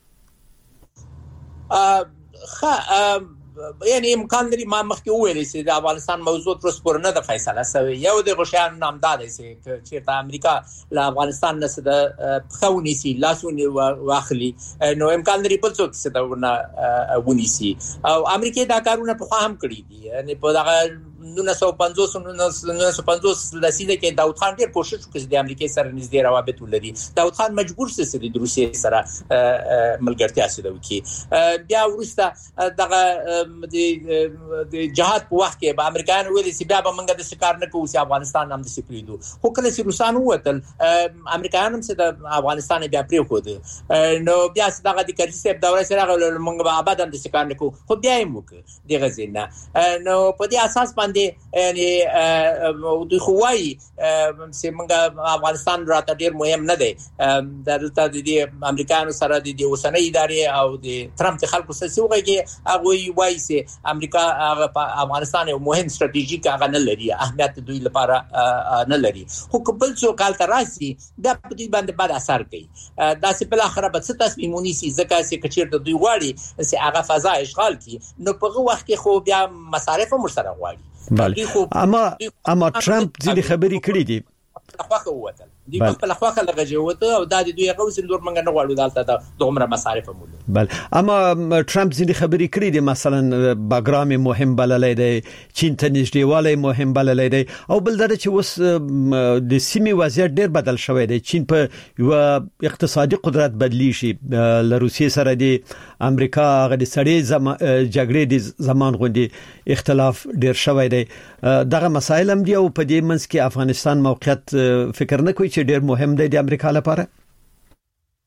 ا یعنی امکان لري ما مخکې وویل چې د افغانستان موضوع تر اوسه پورې نه د فیصله شوی یو د غشیان نام دادی چې چیرته امریکا له افغانستان نه د خونی سي لاسونی واخلي نو امکان لري بل څوک چې دا ونه ونیسي او امریکا دا کارونه په خوا هم کړی دي یعنی په دغه نولس سوه پنځوس نولس سوه پنځوس لسیده کې داود خان ډیر کوشش وکړ د امریکا سره نږدې روابط ولري داود خان مجبور شو چې د روسیې سره ملګرتیا سره وکړي بیا ورسته دغه د جهاد په وخت کې به امریکایانو ویلي چې بیا به موږ د شکار نه کوو چې افغانستان هم د سپریدو خو کله چې روسانو وتل امریکایانو هم چې د افغانستان بیا پرې خو نو بیا چې دغه د کرزي صاحب دوره سره غوړل موږ به ابدا د شکار نه کوو خو بیا یې وکړ دغه ځینه نو په دې اساس باندې یعنی د خوای چې موږ افغانستان راته ډیر مهم نه دی دلته د امریکایانو سره د اوسنۍ ادارې او د ټرمپ خلکو سره سوغږي هغه وایي چې امریکا افغانستان یو مهم ستراتیژیک هغه نه لري اهمیت دوی لپاره نه لري خو قبل څو کال تر راسي د دې باندې بد اثر کوي دا چې بل اخره به څه تصمیمونی سي ځکه چې کچیر د دوی غواړي چې هغه فضا اشغال کړي نو په وخت کې خو بیا مصارف هم سره غواړي بله اما اما ټرمپ ځینې خبرې کړې دي خواخه وته دی په خواخه لږه وته او د دوی غوښ نور منګ نه غواړو دالته د عمره مصارف مول بله اما ټرمپ ځینې خبرې کړې دي مثلا باګرام مهم بللای دی چین ته نږدېوالی مهم بللای دی او بل دا چې اوس د سیمې وضعیت ډېر بدل شوی دی چین په یو اقتصادي قدرت بدلی شي له روسیې سره د امریکا غو د سړې جګړې د زمان غوندي اختلاف ډېر شوی دی دغه مسایل هم دی او په دې منځ کې افغانستان موقعیت فکر نه کوي چې ډېر مهم دی د امریکا لپاره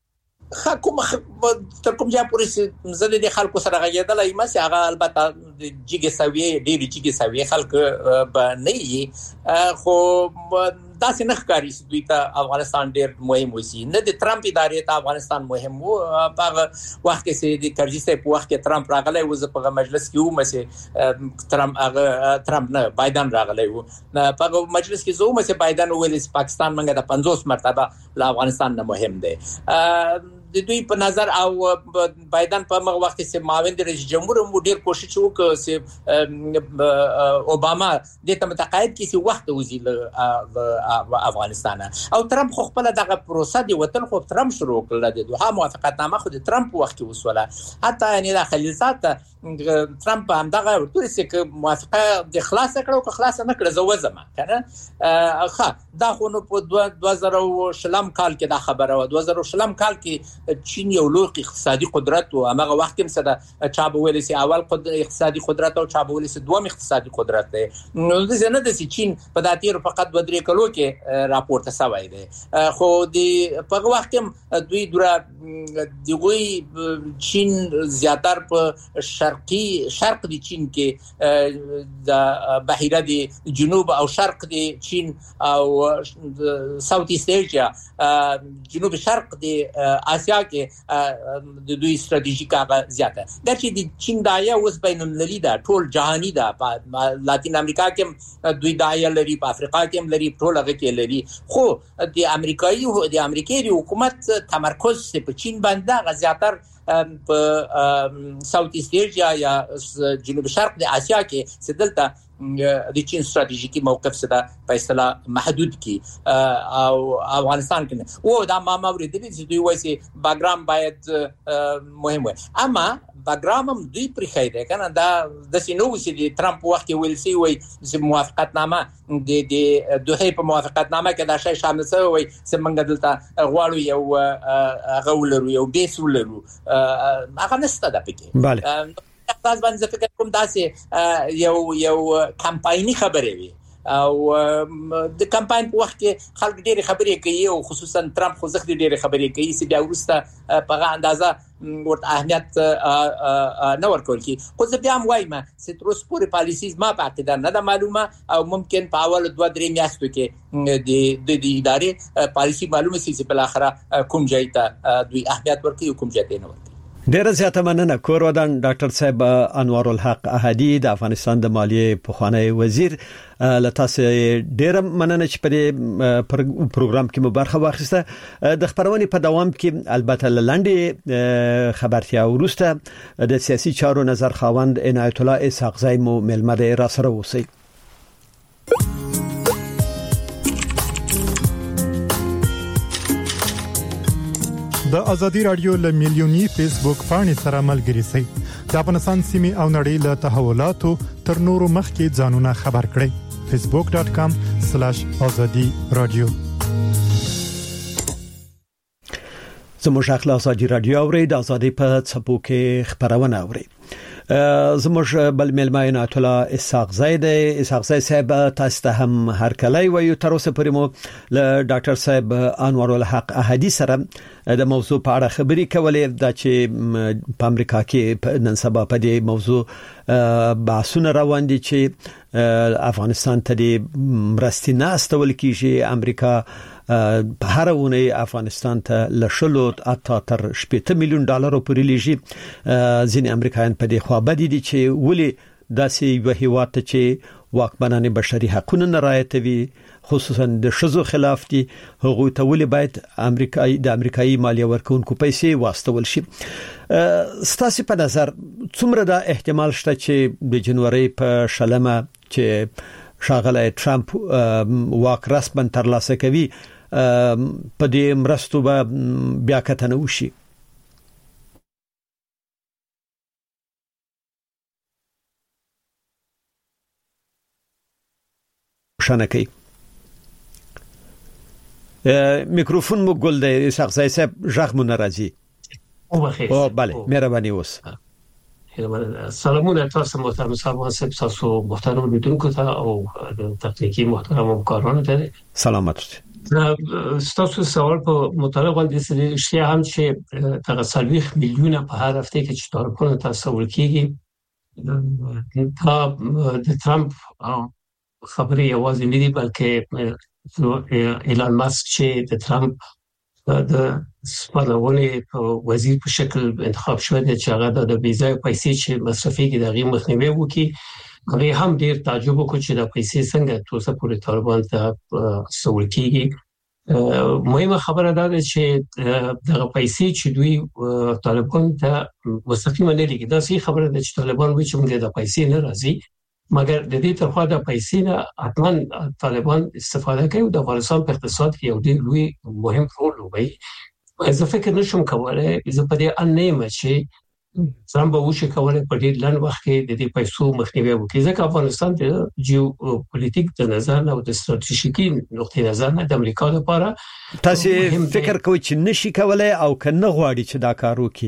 خا کوم تر کوم ځای پورې زه د خلکو سره غږېدلای ما سي هغه البته د جګه سوي ډېری جګه سوي خلک به نه وي خو دا څنګه ښکاري چې دوی ته افغانستان ډېر مهم وسی نه د ترامپ ادارې ته افغانستان مهم وو په وخت کې چې د کرزي صاحب په وخت کې ترامپ راغلی و زه په مجلس کې وم چې ترامپ هغه ترامپ نه بایدن راغلی و په مجلس کې زه وم چې بایدن ویل چې پاکستان منګه د پنځوس مرتبه له افغانستان نه مهم دی د دوی په نظر او بایدن په هغه وخت کې معاون رئیس جمهور مو ډیر کوشش وکړ چې اوباما د ته متقاعد کیسي وخت وزي له افغانستان او ترامپ خو خپل دغه پروسه دی وطن خو ترامپ شروع کړل د دوه موافقتنامه خو د ترامپ وخت کې وسوله حتی یعنی د خلیلزاد ترامپ هم دغه ورته چې موافقه د خلاص کړو که خلاص نه کړ زو زما کنه ښه دا خو نو په دوه زره شلم کال کې دا خبره و دوه زره شلم کال کې چین یو لوی اقتصادي قدرت او هغه وخت هم صدا چا به ویل سي اول اقتصادي قدرت او چا به ویل سي دوم اقتصادي قدرت دی نو د زنه د چین په داتیر فقط و درې کلو کې راپورته سوی دی خو د په وخت هم دوی دره دغه چین زیاتر په شرقي شرق د چین کې د بحیره د جنوب او شرق د چین او ساوث ایست ایشیا جنوب شرق د آسیا کې د دوی ستراتیژیک هغه زیاته د چې د چین دایا اوس بین المللي ده ټول جهاني ده په لاتین امریکا کې دوی دایا لري په افریقا کې هم لري ټول هغه کې لري خو د امریکایي د امریکایي حکومت تمرکز په چین باندې زیاتر په ساوث ایست ایشیا یا جنوب شرق د آسیا کې سدلته د چین ستراتیژیکي موقف سره په اصطلاح محدود کی او افغانستان کې او دا ما مورید دي چې دوی وایي باګرام باید مهم وي اما باګرام هم دوی پرې خیره کنه دا د سينو چې ترامپ وخت کې ویل سي وایي چې موافقتنامه د د دوه په موافقتنامه کې دا شی شامل شوی وي چې موږ دلته غواړو یو هغه ولرو یو بیس ولرو هغه نشته د پکې bale تاسو باندې فکر کوم داسې یو یو کمپایني خبرې وي او د کمپاین په وخت کې خلک ډېری خبرې کوي او خصوصا ترامپ خو ځکه ډېری خبرې کوي چې بیا ورسته په هغه اندازه ورته اهمیت نه ورکول کی خو زه بیا هم وایم چې تر اوسه پورې پالیسي ما په عقیده نه ده معلومه او ممکن په اول دوه درې میاشتو کې د د ادارې پالیسي معلومه شي چې په اخره کوم ځای ته دوی اهمیت ورکوي کوم ځای ته نه ورکوي ډیره زیاته مننه کور ودان ډاکټر صاحب انوار الحق احدی د افغانستان د مالیې پخوانی وزیر لتاسه ډیره مننه چې په پروګرام کې مبارخه واخیسته د خبرونې په دوام کې البته لاندې خبرتیا ورسته د سیاسي چارو نظر خاوند عنایت الله اسحاق زای مو ملمده را سره اوسئ د ازادي رادیو له میلیونی فیسبوک پاڼې سره ملګري شئ د افغانستان سیمه او نړۍ له تحولاتو تر نورو مخکې ځانونه خبر کړئ فیسبوک ډاٹ کام سلیش ازادي رادیو زموږ خپل ازادي رادیو اوري د ازادي په څپو کې خبرونه اوري زموږ بل ملمای عنایت الله اسحاق زید اسحاق زید صاحب تاسو ته هم هر کله وایو تر اوسه پرې مو ل ډاکټر صاحب انوار الحق احدی سره د موضوع په اړه خبرې کولې دا چې په امریکا کې نن سبا په دې موضوع بحثونه روان دي چې افغانستان ته د مرستې نه استول کیږي امریکا په هر ونه افغانستان ته لشلو اته تر شپږ میلیون ډالر پورې لږی ځین امریکایان په دې خوا بدی دي چې ولي داسې یو هیواد ته چې واکمنان بشري حقوقو نه رعایتوي خصوصا د شذو خلاف دي هغه ته ولي باید امریکایي د امریکایي مالیه ورکونکو پیسې واستول شي ستاسو په نظر څومره د احتمال شته چې د جنوري په شلمه چې شاغله ټرمپ واک رسمن ترلاسه کوي په دې مرستو به بیا کتنه وشي شانکی میکروفون مو ګل دی شخصي صاحب ژغ مو ناراضي او بخیر او bale مهرباني اوس سلامونه تاسو محترم صاحب تاسو محترم بدونکو ته او تکنیکی محترم همکارانو ته سلامت ستاسو سوال په مطابق باندې سړي شي هم چې تر څلويخ میلیونه په هر هفته کې چې طالبان تاسو کېږي دا د ترامپ خبرې یوازې نه دي بلکې ایلان ماسک چې د ترامپ د سپانونې وزیر په شکل انتخاب شوی دی چې هغه د ویزا پیسې چې مصرفي کې دغه مخنیوي وکړي هغه هم ډیر تعجب وکړ چې د پیسې څنګه توسه پورې طالبان ته سوال کیږي مهمه خبره ده چې دغه پیسې چې دوی طالبان ته مستقیما نه لګي دا صحیح خبره ده چې طالبان وایي چې موږ د پیسې نه راځي مګر د دې ترخوا د پیسې نه اتمن طالبان استفاده کوي د افغانستان په اقتصاد کې یو ډیر لوی مهم رول لوبوي زه فکر نشم کولای زه په دې ان نه چې ترامپ به وشي کولای په ډیر لنډ وخت کې د دې پیسو مخنیوي وکړي ځکه افغانستان د جیو پولیټیک د نظر نه او د ستراتیژیکي نقطې نظر نه د امریکا لپاره تاسو فکر کوئ چې نشي کولای او کنه غواړي چې دا کار وکړي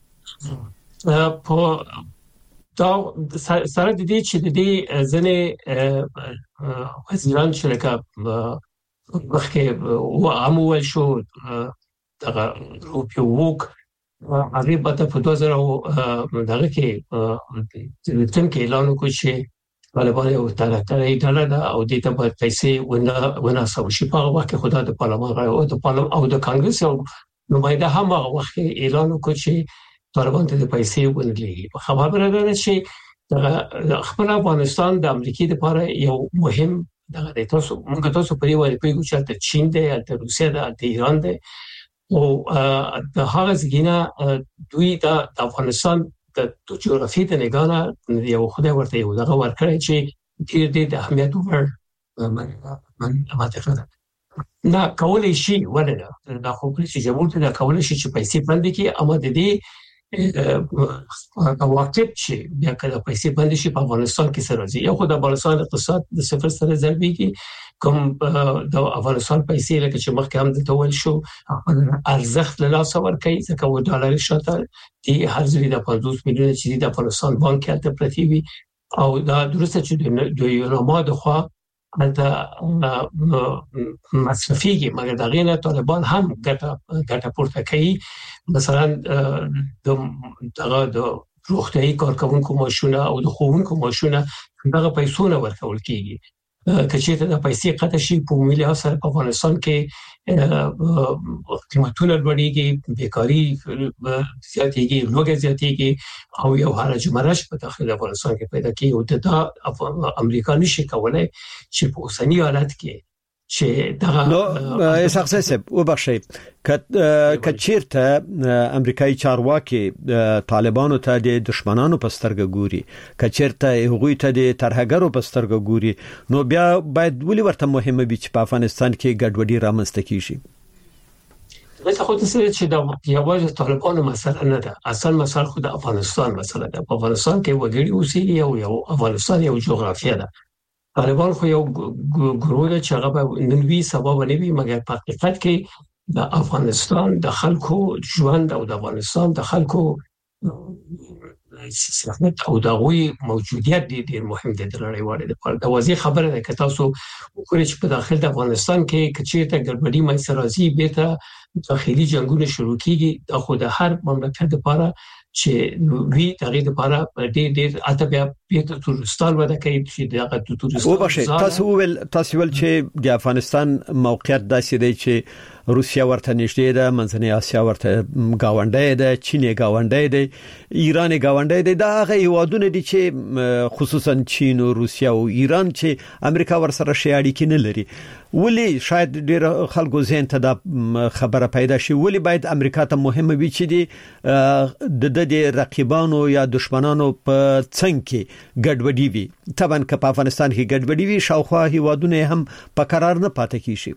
په دا سره د دې چې د دې ځنې وزیران چې لکه مخکې و عمول شو دغه روپیو وک هغه به په دوه زره دغه کې د تم کې اعلان وکړ چې طالبان یو ترکتري ډله ده او د ته په پیسې ونه ونه سو شي په هغه وخت کې خدای د پارلمان او د پارلمان او د کانګرس یو نماینده هم هغه وخت اعلان وکړ چې طالبان ته د پیسې ونلګي خبره ده چې خپل افغانستان د امریکای لپاره یو مهم دغه تاسو موږ تاسو په یوه پیګو چې د چین دی د روسیا دی د ایران دی او د هغه ځګینه دوی د افغانستان د جغرافیې د نگاه یو خدای ورته یو دغه ورکړی چې ډیر ډیر د اهمیت ور من ماته نه کولای شي ولنه دا خو چې جمهور ته کولای شي چې پیسې باندې کې اما د دې واقعیت چې بیا کله پیسې باندې شي په افغانستان کې سره راځي یو خو د افغانستان اقتصاد د صفر سره ضربي کې کوم د افغانستان پیسې لکه چې مخکې هم د تول شو ارزښت له لاسه ورکړي ځکه و ډالر شاته دی هر ځای د پنځوس میلیونه چې د افغانستان بانک ته پرتی وي او دا درسته چې د یورما د خوا د مصرفيږي مګر دا غینه طالبان هم ګټه ګټه پورته کوي مثلا د دغه د روغتيایي کارکونکو ماشونه او د خوونکو ماشونه دغه پیسې نه ورکول کیږي کچې ته د پیسې قطع شي په ملي اثر په افغانستان کې قیمتونه لوړېږي بیکاری زیاتېږي لوګي زیاتېږي او یو حرج مرج په داخل افغانستان کې پیدا کیږي او د امریکا نشي کولای چې په اوسنی حالت کې چې دغه نو اساسه وبخشي کچیرته امریکایي چارواکي طالبانو ته د دشمنانو په سترګه ګوري کچیرته هغوی ته د ترهګرو په سترګه ګوري نو بیا باید ولې ورته مهمه وي چې په افغانستان کې ګډوډي رامنځته کیږي زه خو ته چې دا یوازې طالبانو مسله نه ده اصل مسله خو د افغانستان مسله ده په افغانستان کې وګړي اوسېږي او یو افغانستان یو جغرافیه ده طالبان خو یو ګروه ده چې هغه ننوي سبب نه وي مګر په حقیقت کې د افغانستان د خلکو ژوند او د افغانستان د خلکو سیاست او د غوي موجودیت ډېر مهم دي د نړیوالې لپاره د وځي خبره ده چې تاسو وګورئ چې په داخل د افغانستان کې کچې ته ګډوډي مې سرازي به ته داخلي جنگونه شروع کیږي د خو د هر مملکت لپاره چې وی تغیر لپاره ډېر ډېر اته بیا په تورستان ودا کوي چې دغه تورستان او بشه تاسو ول تاسو ول چې د افغانستان موقعیت داسې دی چې روسیا ورته نږدې ده منځنۍ اسیا ورته گاونډی ده چین گاونډی ده ایران گاونډی ده دا هغه هیوادونه دي چې خصوصا چین او روسیا او ایران چې امریکا ورسره شي اړیکې نه لري ولی شاید ډیر خلکو زین ته د خبره پیدا شي ولی باید امریکا ته مهمه وي چې د د رقیبانو یا دشمنانو په څنګ کې ګډوډي وي طبعا که په افغانستان کې ګډوډي وي شاوخوا هیوادونه هم په قرار نه پاتې کیږي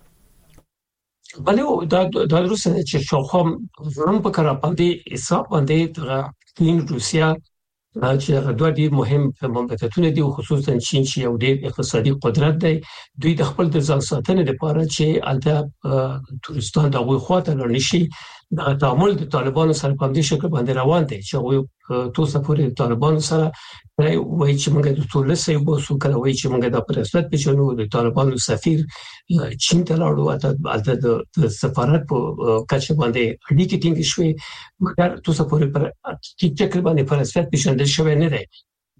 بلې دا د روسیې چې شاوخوا هم په قرار باندې حساب باندې چین روسیا چې دوه ډیر مهم مملکتونه دي خصوصا چین چې یو ډیر اقتصادي قدرت دی دوی د خپل د ځان ساتنې لپاره چې الته تورستان دغه خواته لنشي د تعامل د طالبانو سره په دې شکل باندې روان دي چې وي توسه پورې طالبانو سره وایي چې موږ د ټولسه یو بوسو کله وایي چې موږ د پرسپت پېژنو د طالبانو سفیر چین ته لاړو د د سفارت په کچه باندې اړیکې ټینګې شوې مګر توسه پورې پر ټیک ټاک باندې پرسپت پېژندل شوی نه دی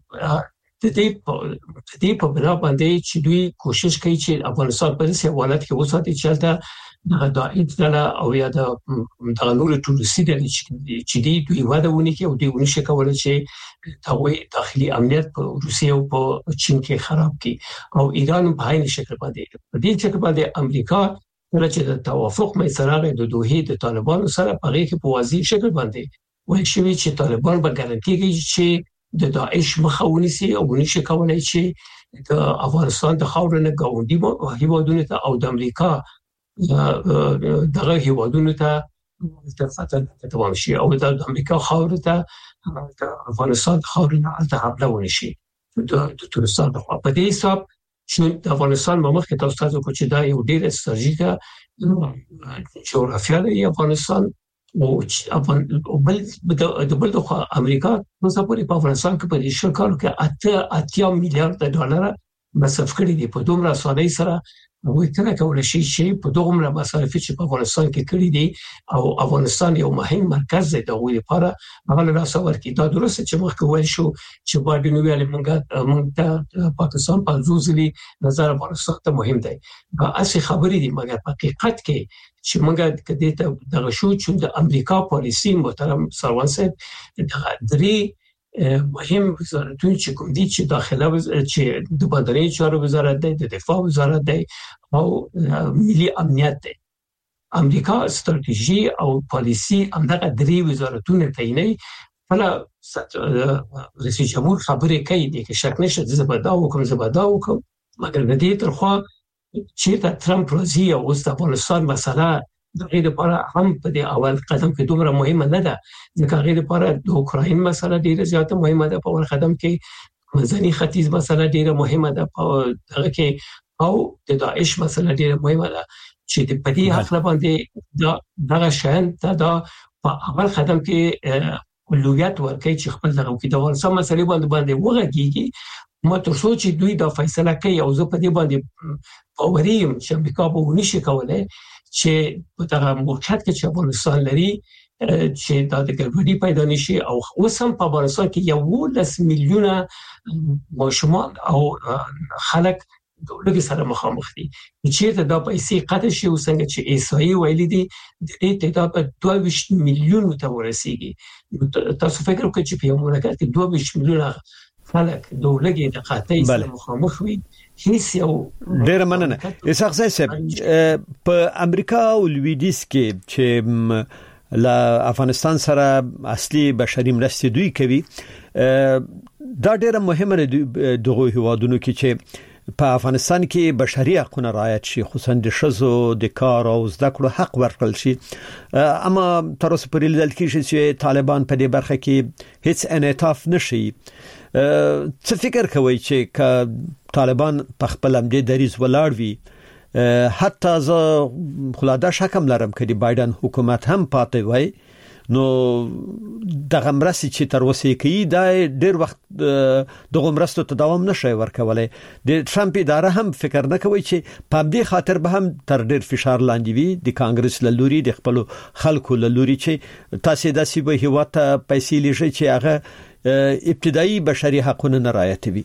د دې په دې په بنا باندې چې دوی کوشش کوي چې افغانستان په داسې حالت کې وساتي چې دا د انټرنل او یا د د نور ټولسي د چې دی دوی واده ونی کې او دوی ونشي کولای چې د داخلي امنیت په روسیه او په چین کې خراب کړي او ایران په هغه شکل باندې په دې شکل باندې امریکا کله چې د توافق مې سره د دوه د طالبانو سره په هغه کې په واضح شکل باندې وایي چې طالبان به ګارانټي کوي چې د داعش مخاوني سي او نشي کولای چې د افغانستان د خاورنه ګاونډي هیوادونو ته او د امریکا دغه هیوادونو ته تفاصیل تمام شي او د امریکا خاور ته د افغانستان خاورنه ته حمله ونشي د ترڅو په دې حساب چې د افغانستان مخ کې تاسو ته کوم چې دا یو ډیر استراتیژیکه جغرافیه دی افغانستان او افغان بل د بل د امریکا نو سپوري په افغانستان کې په دې شکل کې اته اتیا میلیارډ ډالر مصرف کړي دي په دومره سالي سره وایي څنګه کولای شي چې په دومره مصارف چې په افغانستان کې کړي دي او افغانستان یو مهم مرکز دی د وی لپاره هغه له څور کې دا درسته چې مخکې ویل شو چې باید نو ویل موږ موږ ته پاکستان په ځوزلي نظر افغانستان ته مهم دی دا اصلي خبرې دي مګر په حقیقت کې چې موږ کدی ته دغه شو چې د امریکا پالیسي محترم سروان صاحب دغه درې مهم وزارتونه چې کوم دي چې داخله چې د بهرنی چارو وزارت دی د دفاع وزارت دی او ملي امنیت دی امریکا ستراتیژي او پالیسي همدغه درې وزارتونه تعیني فلا رئیس جمهور خبرې کوي چې شک نشته چې زبدا وکم زبدا وکم مګر د دې ترخوا چې دا ترامپ راځي او د افغانستان مسله د غیر لپاره هم په دې اول قدم کې دومره مهمه نه ده ځکه غیر لپاره د اوکراین مسله ډیره زیاته مهمه ده په اول قدم کې منځني ختیځ مسله ډیره مهمه ده په هغه کې او د داعش مسله ډیره مهمه ده چې په دې حق باندې دا دغه شان ته دا په اول قدم کې کلیات ورکړي چې خپل دغه کې د ورسره مسلې باندې باندې وغږیږي ما تر څو چې دوی دا فیصله کوي او زه په دې باندې باوریم چې امریکا به ونشي کولای چې په دغه موقعیت کې چې افغانستان لري چې دا د ګډوډۍ پیدا نشي او اوسم په افغانستان کې یو لس میلیونه ماشومان او خلک د لږ سره مخامخ دي چې دا پیسې قطع شي او څنګه چې ایسای ویلي دي د دې تعداد په دوه ویشت میلیون ته ورسیږي تاسو فکر وکړئ چې په یو مملکت کې دوه ویشت میلیونه خلک د لږ د قطعي سره مخامخ وي هیڅ یو ډیر مننه اسحاق صاحب په امریکا او لویدیس کې چې لا افغانستان سره اصلي بشري مرستې دوی کوي دا ډیره مهمه ده دغه هیوادونو کې چې په افغانستان کې بشري حقوق رعایت شي خصوصا د شذو د کار او زده کړو حق ورکړل شي اما تر اوسه پورې لیدل کېږي چې طالبان په دې برخه کې هیڅ انعطاف نشي څه فکر کوي چې طالبان په خپل امدې دریز ولاړ وي حتی زه خلاده شکم لرم چې د بایدن حکومت هم پاتې وای نو دغه مرستې چې تر اوسه کوي دا ډیر وخت دغه مرستو ته دوام نشي ورکولای د ټرمپ اداره هم فکر نه کوي چې په دې خاطر به هم تر ډیر فشار لاندې وي د کانګرس لوري د خپل خلکو لوري چې تاسو داسې به هیواد ته پیسې لږه چې هغه ابتدایي بشري حقوقونه نه رعایتوي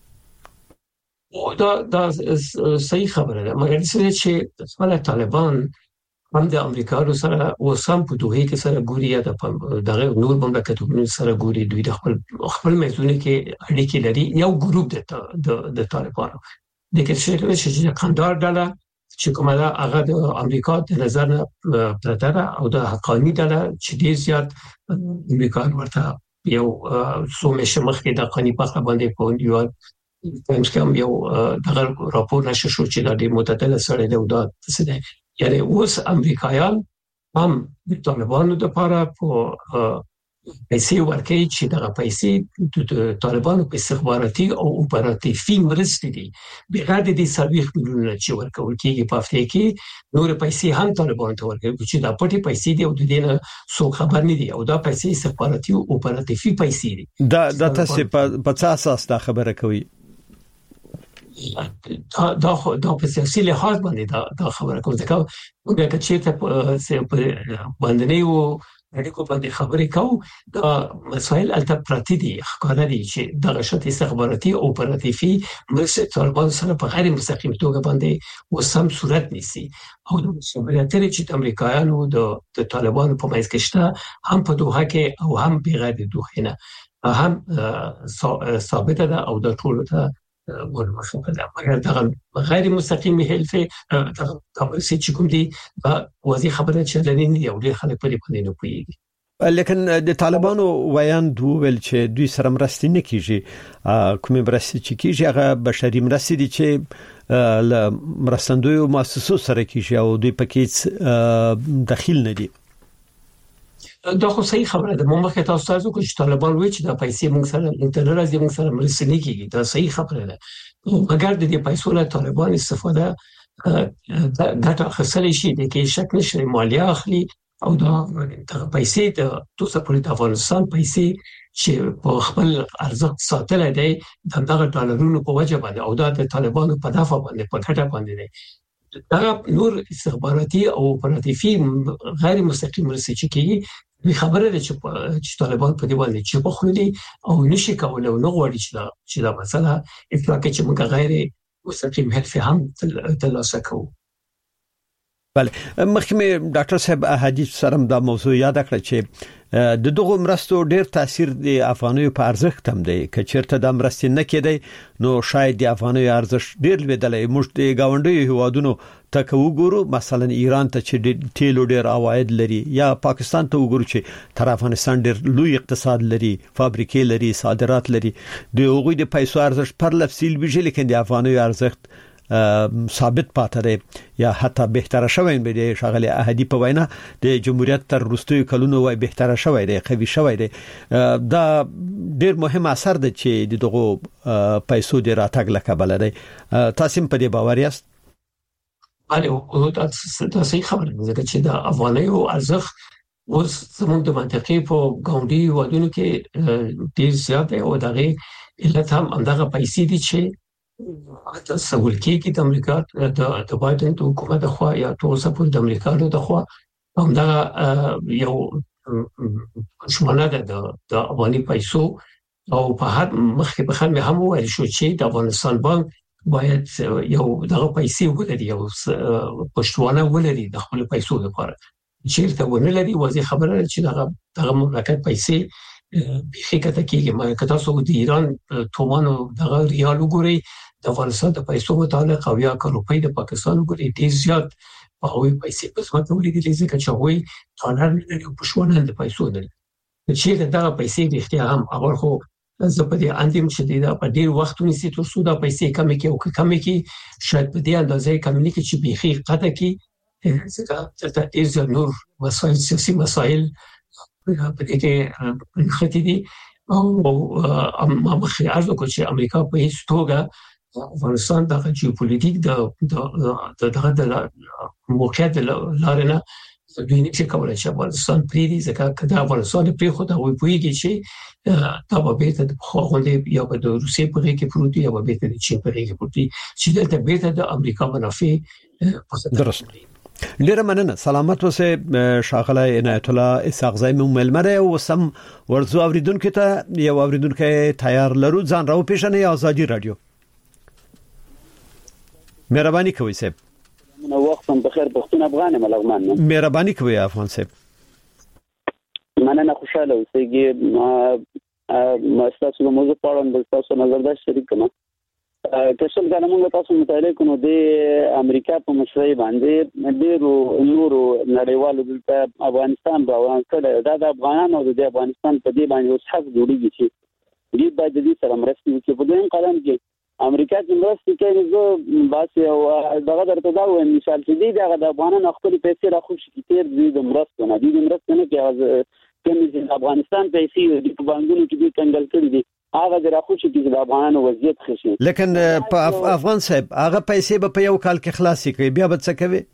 دا دا صحیح خبره ده مګر چې خپل طالبان هم د امریکایانو سره وسم په دوه کې سره ګوري یا د دغه نور مملکتونو سره ګوري دوی د خپل خپل مېزونه کې اړیکې لري یو ګروپ د د طالبانو د کې چې قندار ډله چې کومه ده هغه د امریکا د نظر نه پرته او د حقاني ډله چې ډیر زیات امریکایان ورته یو سومشه مخکې د قانوني په باندې په یو تاسو کوم یو دغه راپور نشه شو چې د متعدله سره د ودا څه ده یعنی اوس امریکایان هم د طالبانو لپاره په پیسې ورکړي چې دغه پیسې د طالبانو په استخباراتي او اپراتیفي مرستې دي بغیر د سرویخ میلیونه چې ورکول کېږي په هفته کې نور پیسې هم طالبانو ته ورکړي چې دا پټي پیسې دي او د دې نه څوک خبر نه دي او دا پیسې استخباراتي او اپراتیفي پیسې دي دا د تاسو په څه اساس دا خبره کوي دا دا دا په سیاسي لحاظ باندې دا دا خبره کوي ځکه موږ چې ته په باندې یو اړیکو باندې خبرې کوو دا مسائل البته پراتی دي ښکاره دي چې دغه شت استخباراتي او اپراتیفي مرسته طالبان سره په غیر مستقیم توګه باندې وسم صورت نیسي او د مسؤلیت چې د امریکایانو د طالبانو په منځ کې شته هم په دوحه کې او هم بغیر د دوحه نه هم ثابت ده او د ټولو ته ورمخه ده مګر دغه غیر مستقیم حلف دغه خبرې چې کوم دي با واضح خبره چې لنی یو ډیر خلک په دې باندې نه پوهیږي لیکن د طالبانو ویان دوول چې دوی سره مرستې نه کیږي کومې مرستې چې کیږي هغه بشري مرستې دي چې ل مرستندوی مؤسسو سره کیږي او دوی پکې داخل نه دي دا خو صحیح خبره ده ممکن تاسو تاسو کو چې طالبان وایي چې دا پیسې موږ سره انټرنل از موږ سره مرسته نه کیږي دا صحیح خبره ده مګر د دې پیسو له طالبان استفاده ګټه اخیستل شي د کې شک نشي مالیه اخلي او دا پیسې د توسه په افغانستان پیسې چې په خپل ارزښت ساتل دي دغه ډالرونو په وجه باندې او دا د طالبانو په دفع باندې په ګټه باندې دي دا نور استخباراتي او اپراتیفي غیر مستقیم مرسته چې کیږي وی خبره ده چې طالبان په دې باندې چې په خولي او نشي کولای او نه غواړي چې دا چې دا مسله اطلاع کې چې موږ غیر مستقیم حلف هم ترلاسه کوو. بله مخکې ډاکټر صاحب حدیث سره دا موضوع یاد کړ چې د دغه مرستو ډیر تاثیر د افغانیو په ارزښت هم دی که چیرته د مرستې نه کېدی نو شاید د افغانیو ارزښت ډیر لوړ موږ د گاونډیو هیوادونو ته وګورو مثلا ایران ته چې تیلو ډیر عواید لري یا پاکستان ته وګورو چې تر افغانستان ډیر لوی اقتصاد لري فابریکې لري صادرات لري د هغوی د پیسو ارزښت پر لفظیل ویژه لیکن د افغانیو ارزښت ثابت پاتې دی یا حتی بهتره شوی دی شغله احدی په وینا د جمهوریت تر وروستیو کلونو وای بهتره شوی دی قوي شوی دی دا ډیر مهم اثر دی چې دغه پیسو د راتګ لکبل دی تاسو په دې باور یاست بله او دا صحیح خبره ده چې د افغانیو ارزښت اوس زموږ د منطقې په ګاونډي ودونو کې ډیر زیات دی او دغه علت هم همدغه پیسې دي چې حتی سوال کېږي د امریکا د د بایدن حکومت د خوا یا ټول سپورت د امریکا د خوا همدغه یو شمانه ده د افغاني پیسو او په هر مخکې په خل هم وایي شو چې د افغانستان بانک باید یو دغه پیسې ولري او پښتوانه ولري د خپل پیسو لپاره چیرته ونه لري واضح خبره چې دغه دغه مملکت پیسې بخې کته کېږي ما کته سو د ایران تومان او دغه ریال وګوري د افغانستان د پیسو متعلق او یا روپۍ د پاکستان وګوري ډیر زیات په هغوی پیسې په سمته ولیدل ځکه چې هغوی ډالر نه لري او پښونه د پیسو نه چې دغه پیسې رښتیا هم هغه خو زه په دې اندیم چې دا په ډیر وخت ونیسي تر څو دا پیسې کم کې او کم کې شاید په دې اندازې کم نه کې چې بخې قطه کې ځکه چې ډیر زیات نور مسایل سیاسي مسایل په دې کې ختی دي او ما مخې ارزو کو چې امریکا په هیڅ توګه افغانستان د جیوپولیټیک د دغه د موقعیت لارنه دوی نشي کولای چې افغانستان پریدي ځکه چې د افغانستان په خو دا وی پویږي چې دا به ته د خوغندې یا د روسي په کې پروتي یا به ته د چین په کې پروتي چې د به د امریکا منافع درست ډیره مننه سلامت اوسه شاغله عنایت الله اسحاق زایم ملمره او سم ورزو اوریدونکو ته یو اوریدونکو تیار لرو ځان راو پیښنه آزادی رادیو مهرباني کوي صاحب نو وختم بخیر پښتون افغان ملغمان مهرباني کوي افغان صاحب مننه خوشاله اوسئ ما تاسو موضوع په اړه تاسو نظر دا شریک کړم که څه دا موږ تاسو مطالعه کوو د امریکا په مشرۍ باندې ډیرو نورو نړیوالو دلته افغانستان روان کړي دا د افغانانو د افغانستان په دې باندې اوس حق جوړیږي چې دې باید دې سره مرستې وکړي په دې قدم کې امریکا چې مرستې کوي زه باسي او دغه درته دا وایم مثال چې دې دغه د افغانانو خپل پیسې راخوشي کې تیر دې د مرستو نه دې مرستو نه کې کوم چې افغانستان پیسې د بانکونو کې د کنګل کړي دي هغه د راخوشي کې د افغانانو وضعیت خشي. لیکن په افغان صاحب هغه پیسې به په یو کال کې خلاصي کوي بیا به څه کوي؟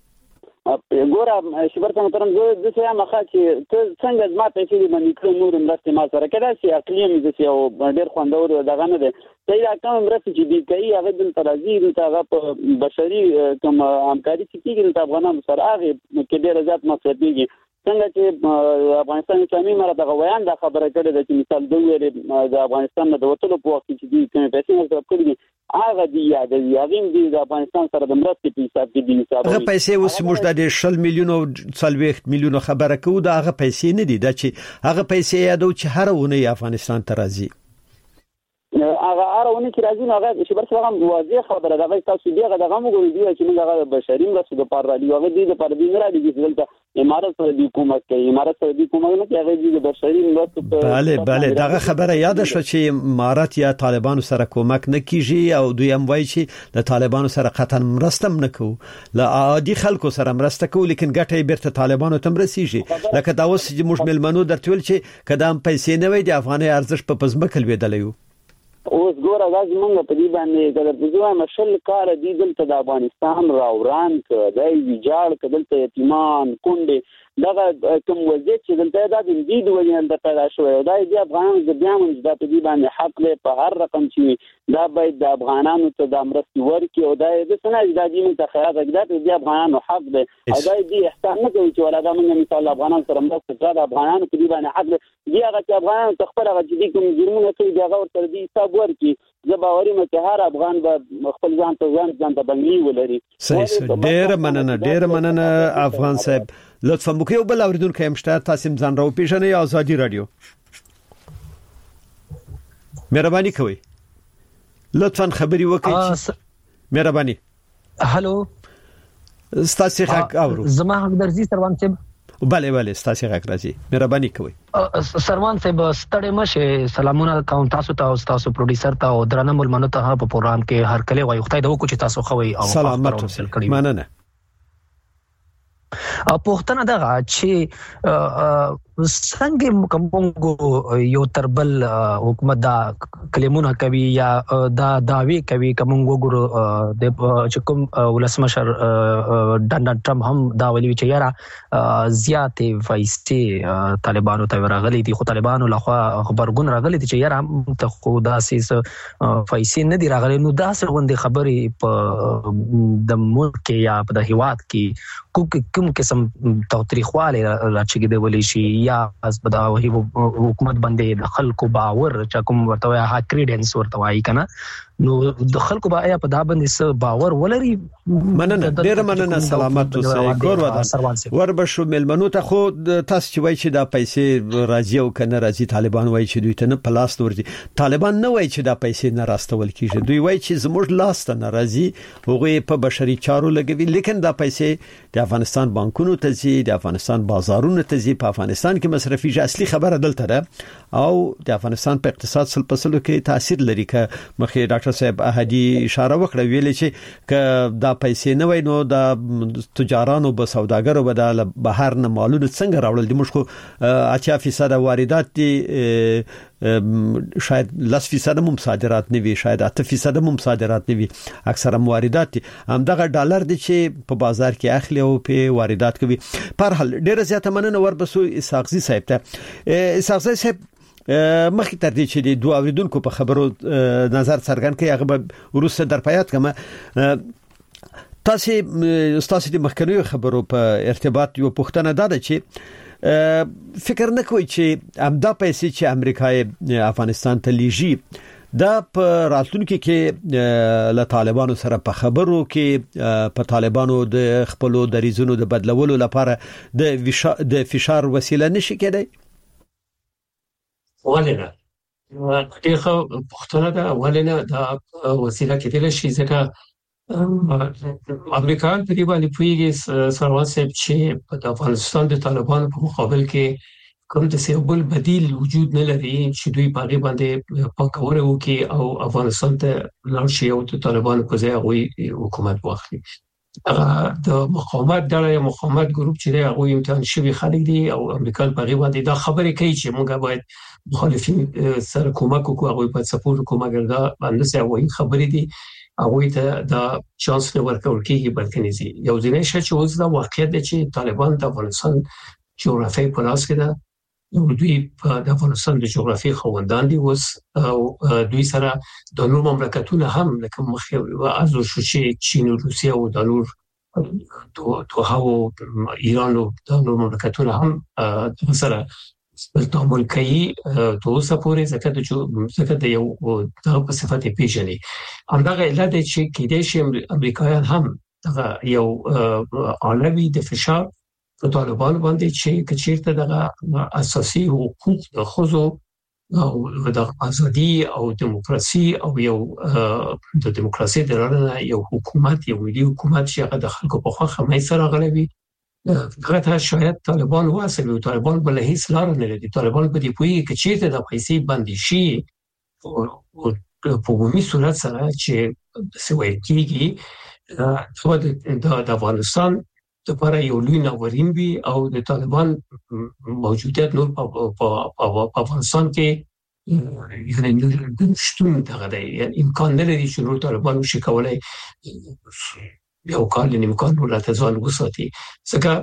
ګوره شبرته محترم زه د څه مخه چې ته څنګه زما پیسې دې باندې کړو نور مرسته ما سره کړه چې اقلیم دې یو ډېر خوندور دغه نه ده ته دا کوم مرسته چې دې کوي هغه د ترازی د هغه په بشري کوم همکاري چې کیږي د افغانانو سره هغه کې ډېر زیات مصرفيږي څنګه چې افغانستان اسلامي امارات هغه ویان دا خبره کړې ده چې مثال دوی د افغانستان د وټلو په وخت کې دې کوم پیسې مصرف کړي هغه دی یاد دی هغه د افغانستان سره د مرستې په حساب کې دي حساب هغه پیسې اوس موږ د شل میلیون او څلويخت میلیون خبره کوو دا هغه پیسې نه دي دا چې هغه پیسې یادو چې هر ونه افغانستان ته راځي هغه اړونه چې راځي نو هغه چې برسه هغه واضح خبره ده چې تاسو دی هغه دغه موږ دی چې موږ هغه بشري مرسته د پاره دی هغه دی د پاره دی نه راځي چې دلته امارات سره دی حکومت کوي امارات سره دی حکومت نه کوي هغه دی د بشري مرسته bale bale دغه خبره یاد شو چې امارات یا طالبانو سره کومک نه کیږي او دوی هم وایي چې د طالبانو سره قطعا مرسته نه کوي لا عادي خلکو سره مرسته کوي لیکن ګټه بیرته طالبانو ته مرسيږي لکه دا اوس چې موږ ملمنو درتول چې کدام پیسې نه وي د افغاني ارزش په پزمکل ویدلایو اوس ګوره غاز مونږ په دې باندې کله په ځوان مشل کار دي دلته د افغانستان راوران ک دای ویجاړ ک دلته یتیمان کونډه دغه کوم وضعیت چې دلته د دې د وجه نه پیدا شوی دا د افغانانو د بیا مونږ د په دې باندې حق له په هر رقم چې دا باید د افغانانو ته د امرستي ورکي او دا د سنه د دې ته خیرات د د افغانانو حق دی او دا دې احسان نه کوي چې ولاده مونږ مثال افغانان سره مرسته د افغانانو په دې باندې حق دی هغه چې افغانان تخپل هغه چې کوم جرمونه کوي دا غوړ تر دې حساب ورکي زباوري مته هر افغان به خپل ځان ته ځان ځان ته بنګلي ولري. صحیح ډېر مننه ډېر مننه افغان صاحب لطفا مو کې بل اوریدونکو هم شته تاسو ځان راو پیژنې آزادي رادیو مهرباني کوئ لطفا خبري وکړئ مهرباني هالو ستاسو حق اورو زما حق درځي سروان صاحب bale bale ستاسو حق راځي مهرباني کوئ سروان صاحب ستړي مشه سلامونه کوم تاسو ته او تاسو پروډوسر ته او درنه ملمنو ته په پروګرام کې هر کله وای خدای دا وکړي چې تاسو خوي او سلامت مننه او پوښتنه دا چې څنګه کومو یو تربل حکومت دا کلمونه کوي یا دا داوی کوي کومو ګورو د چکم ولسمشر ډونالد ټرمپ هم دا ویلي چې یاره زیاتې فایسته طالبانو ته راغلي دي خو طالبانو لخوا خبرګون راغلي دي چې یاره ته خو دا سیس فایسته نه دي راغلي نو دا څه غوندي خبري په د ملک یا په د هیواد کې کوم قسم توتریخواله راچګي دی ولې شي یا از بدا حکومت باندې د خلکو باور چې کوم ورته ها کریډنس ورته وایي کنه نو د خلکو با یا په دا باندې باور ولري مننه ډیر مننه سلامت اوسئ ګور ودا وربشو ملمنو ته خو تاسو چې وایي چې دا پیسې راځي او کنه راځي طالبان وایي چې دوی ته نه پلاس ورځي طالبان نه وایي چې دا پیسې نه راستول کیږي دوی وایي چې زموږ لاس ته نه راځي هغه په بشري چارو لګوي لیکن دا پیسې د افغانستان بانکونو ته ځي د افغانستان بازارونو ته ځي په افغانستان کې مصرفي اصلي خبره دلته ده او د افغانستان په اقتصاد سل پسلو کې تاثیر لري ک مخې ډاکټر صاحب احدی اشاره وکړه ویل چې ک دا پیسې نه وای نو د تجارانو به سوداګرو به د بهر نه مالونه څنګه راوړل دي موږ خو اته فیصد واردات دي شاید لس فیصد هم صادرات نه وي شاید اته فیصد هم صادرات نه وي اکثره واردات دي هم دغه ډالر دي چې په بازار کې اخلي او په واردات کوي پر حال ډیره زیاته مننه وربسو اسحاقزي صاحب ته اسحاقزي صاحب مخکې تر دې چې د دوه اوریدونکو په خبرو نظر څرګند کړي هغه وروسته در پیات کما تاسو تاسو د مخکنیو خبرو په ارتباط یو پوښتنه ده چې فکر نه کوي چې امدا پیسې چې امریکای افغانستان ته لیږي دا په راتلونکو کې له طالبانو سره په خبرو کې په طالبانو د خپلو دریزونو د بدلولو لپاره د د فشار وسیله نشي کېدای ولنه دغه پښتنه دا ولنه دا وسیله کېدل شي ځکه امریکایان په دې باندې پویږي سروان صاحب چې په افغانستان د طالبانو په مقابل کې کوم د سیبل بدیل وجود نه لري چې دوی په غي باندې پاکوره وکي او افغانستان ته لاړ شي او د طالبانو په ځای غوي حکومت واخلي د مقاومت ډله یا مقاومت ګروپ چې دی هغه امتحان شوی خلک دي او امریکا په غیبه دي دا خبرې کوي چې موږ باید مخالفین سره کومک وکړو هغه په سپورټ کومک ګرځا باندې سه وایي خبرې دي هغه ته دا چانس نه ورکول کیږي بلکې نزي یو ځینې شې چې اوس دا واقعیت دی چې طالبان د افغانستان جغرافي په لاس کې ده دوی د افغانستان د جغرافي خوندان دي اوس دوی سره د نور مملکتونو هم لکه مخې ارزو شو چې چین او روسیه او د نور تو هاو ایران او د نور مملکتونو هم سره بل تعامل کوي ته اوسه پورې ځکه ځکه د یو د په صفت پیژني همدغه علت چې کېدې شي امریکایان هم دغه یو عالمي د فشار په طالبان باندې چې کچیرته دغه اساسي حقوق د خزو او د ازادي او دیموکراسي او یو د دیموکراسي درانه یو حکومت یو ملي حکومت چې هغه د خلکو په خوا خمه سره غلبي هغه ته شاید طالبان واسه وي طالبان بل هیڅ لار نه لري طالبان په دې پوي کې چې د پیسې باندې شي او په عمومي صورت سره چې سوي کېږي د افغانستان لپاره یو لوی ناورین وي او د طالبان موجودیت نور په افغانستان کې یعنی د شتون دغه دی امکان نه لري چې نور طالبان وشي کولای یو کال امکان ولته ځان وساتي ځکه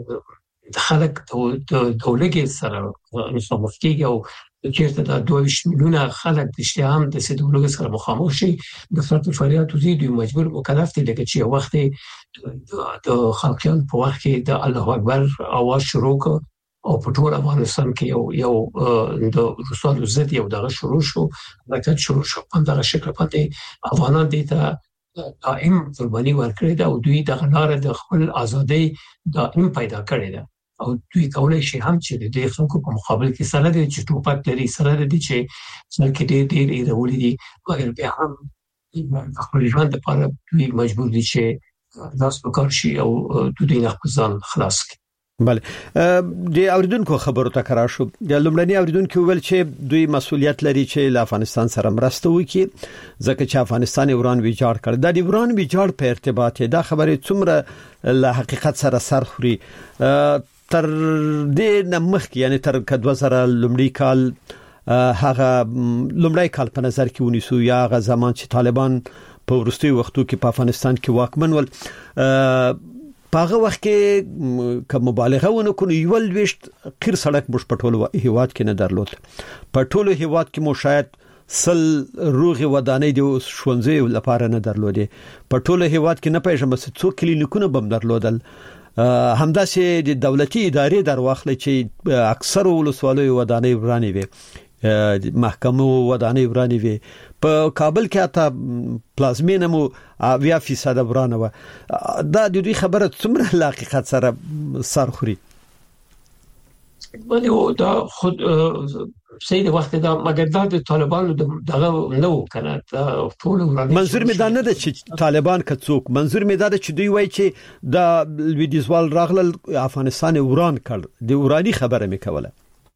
خلک د دولګي سره مخامخ کېږي او چیرته د دوه میلیونه خلک د اشتهام د سیدولګي سره مخامخ شي د فرد فریاد او زیدو مجبور مکلف دي لکه چې وخت د خلکان په وخت کې د الله اکبر اواز شروع او په ټول افغانستان کې یو یو د روسانو زد یو دغه شروع شو راکټ شروع شو په دغه شکل باندې افغانان دي ته دائم قرباني ورکړي دا او دوی د غلار د خپل ازادي دائم پیدا کړي دا او دوی کولای شي هم چې د خلکو په مقابل کې سره دي چې ټوپک لري سره دي چې څنګه دې دې ډېرولې دي مګر بیا هم خپل ژوند لپاره دوی مجبور دي چې داس وکړي شي او دوی نه خپل ځان خلاص کړي. بله د اوریدونکو خبرو ته کرا شو د لومړني اوریدونکو ول چې دوی مسؤلیت لري چې له افغانستان سره مرسته وکړي ځکه چې افغانستان وران ویجاړ کړ د وران ویجاړ په ارتباط دا خبره څومره له حقیقت سره سر خوري تر دې نمخ یعنی تر دوه زره لومړی کال هغه لومړی کال په نظر کې ونیسو یا هغه زمان چې طالبان په ورستي وختو کې په افغانستان کې واکمن ول پاغه وخت کې کوم مبالغه ونه کو یو لويشت قیر سړک مش پټول هیواد کې نه درلود پټول هیواد کې مو شاید سل روغي ودانې دی شونځي لپاره نه درلودي پټول هیواد کې نه پېژم بس څو کلینیکونه بم درلودل همداسې د دولتي ادارې درواخلې چې اکثر ولسوالۍ ودانې ورانې وي محکمو ودانې ورانې وي په کابل کې اته پلازمینه مو اویا فیصد ورانه و دا د دوی خبره څومره حقیقت سره سر خوري ولی دا خود سید وخت دا مګر دا د طالبانو دغه نو کنه ټول منظور می دا نه ده چې طالبان کڅوک منظور می دا ده چې دوی وایي چې دا لویدیزوال راغله افغانستان وران کړ د ورانی خبره می کوله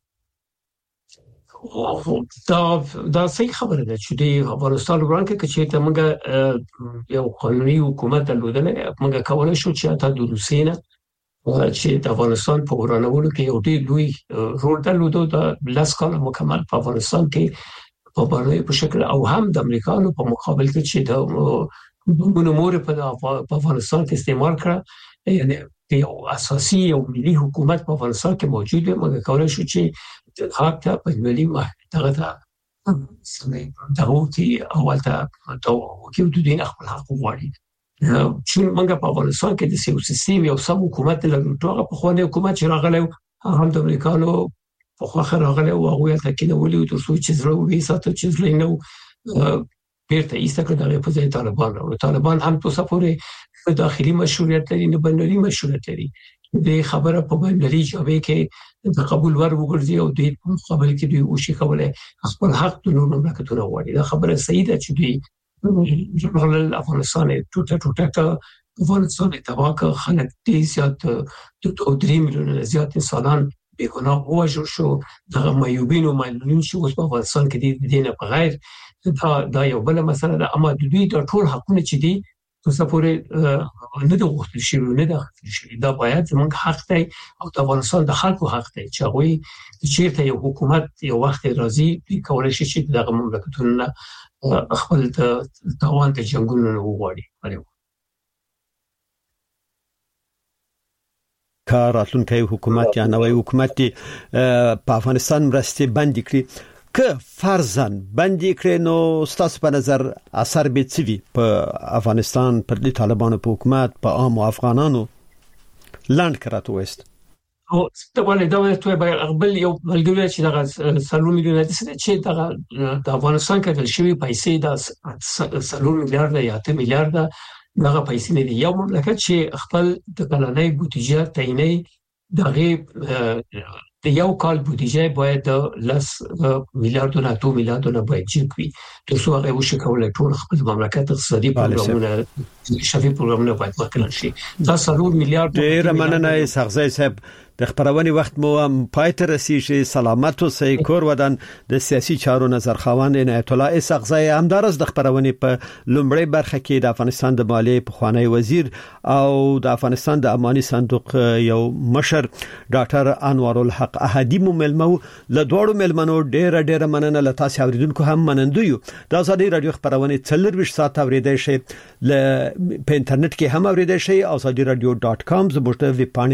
دا دا صحیح خبره ده چې د افغانستان وران کې چې ته موږ یو قانوني حکومت درلودل موږ کولای شو چې تا د روسینا چې د افغانستان په ورانولو کې یو ډېر لوی رول درلودو د لاس کال مکمل په افغانستان کې په باندې په شکل او هم د امریکانو په مقابل کې چې د بمونو په افغانستان کې استعمال کړ یعنی یو اساسي یو ملي حکومت په افغانستان کې موجود دی موږ کولای شو چې حق ته په ملي دغه سمې دغه کې اول ته توګه د دین خپل حق وغواړي چې موږ په افغانستان کې د سیاسي سیستم یو سم حکومت لرو ټول په خوانه حکومت چې راغلی هم د امریکانو په خوا راغلی او هغه ته کې نو ولې ترڅو چې زړه وې ساتو چې زړه نو بیرته ایستکه دغه په ځای طالبان او طالبان هم تاسو پورې داخلي مشروعیت لري نه بنوري مشروعیت لري د خبره په بنوري جواب کې د قبول ور وګرځي او د مقابل کې دوی وشي کولای خپل حق د نور مملکتونو وړي دا خبره صحیح ده چې دوی جمهوریت افغانستان ټوټه ټوټه افغانستان تباک خلک دې زیات د درې میلیون زیات انسانان به ګناه وژل شو دغه مایوبین او مایلونین شو په افغانستان کې دې نه بغیر دا دا یو بل مسله ده اما دوی د ټول حقونه چې دي څه پورې نه د غوښتل شي نه د غوښتل شي دا باید زموږ حق دی او د افغانستان د خلکو حق دی چې هغه چیرته یو حکومت یو وخت راځي کولای شي چې دغه مملکتونه خپل د توان د جنگونو وغواړي کار راتلونکي حکومت یا نوې حکومت په افغانستان مرستې بند کړي که فرضاً بند کړي نو ستاسو په نظر اثر به څه وي په افغانستان پر د طالبانو په حکومت په عام افغانانو لاند کراته وست او ستاسو د دولت په خپل یو ملګری چې دغه سلور میلیون د چې دغه د افغانستان کې شوی پیسې د سلور میلیارډ یا اته میلیارډ دغه پیسې نه دي یو مملکت چې خپل د کلنۍ بودیجه تعیني دغه د یو کال بودیجه باید د لس میلیارډ نه دوه میلیارډ باید جوړ وي ترڅو هغه وشي کولای ټول خپل مملکت اقتصادي پروګرامونه شفي پروګرامونه باید وکړل شي دا سلور میلیارډ ډیر مننه سغزی صاحب د خبرونې وخت مو هم پای ته رسیږي سلامت اوسئ کور ودان د سیاسي چارو نظر خوان عنایت الله سغزی همدارس د خبرونې په لومړی برخه کې د افغانستان د مالیې په خوانی وزیر او د افغانستان د اماني صندوق یو مشر ډاکټر انوار الحق احدی مو ملمو له دوړو ملمنو ډیره ډیره مننه له تاسو اوریدونکو هم منندو یو د ازادي رادیو خبرونه څلور ویشت ساعت اوریدای شئ له په انټرنیټ کې هم اوریدای شئ ازادي رادیو ډاټ کام زموږ د ویب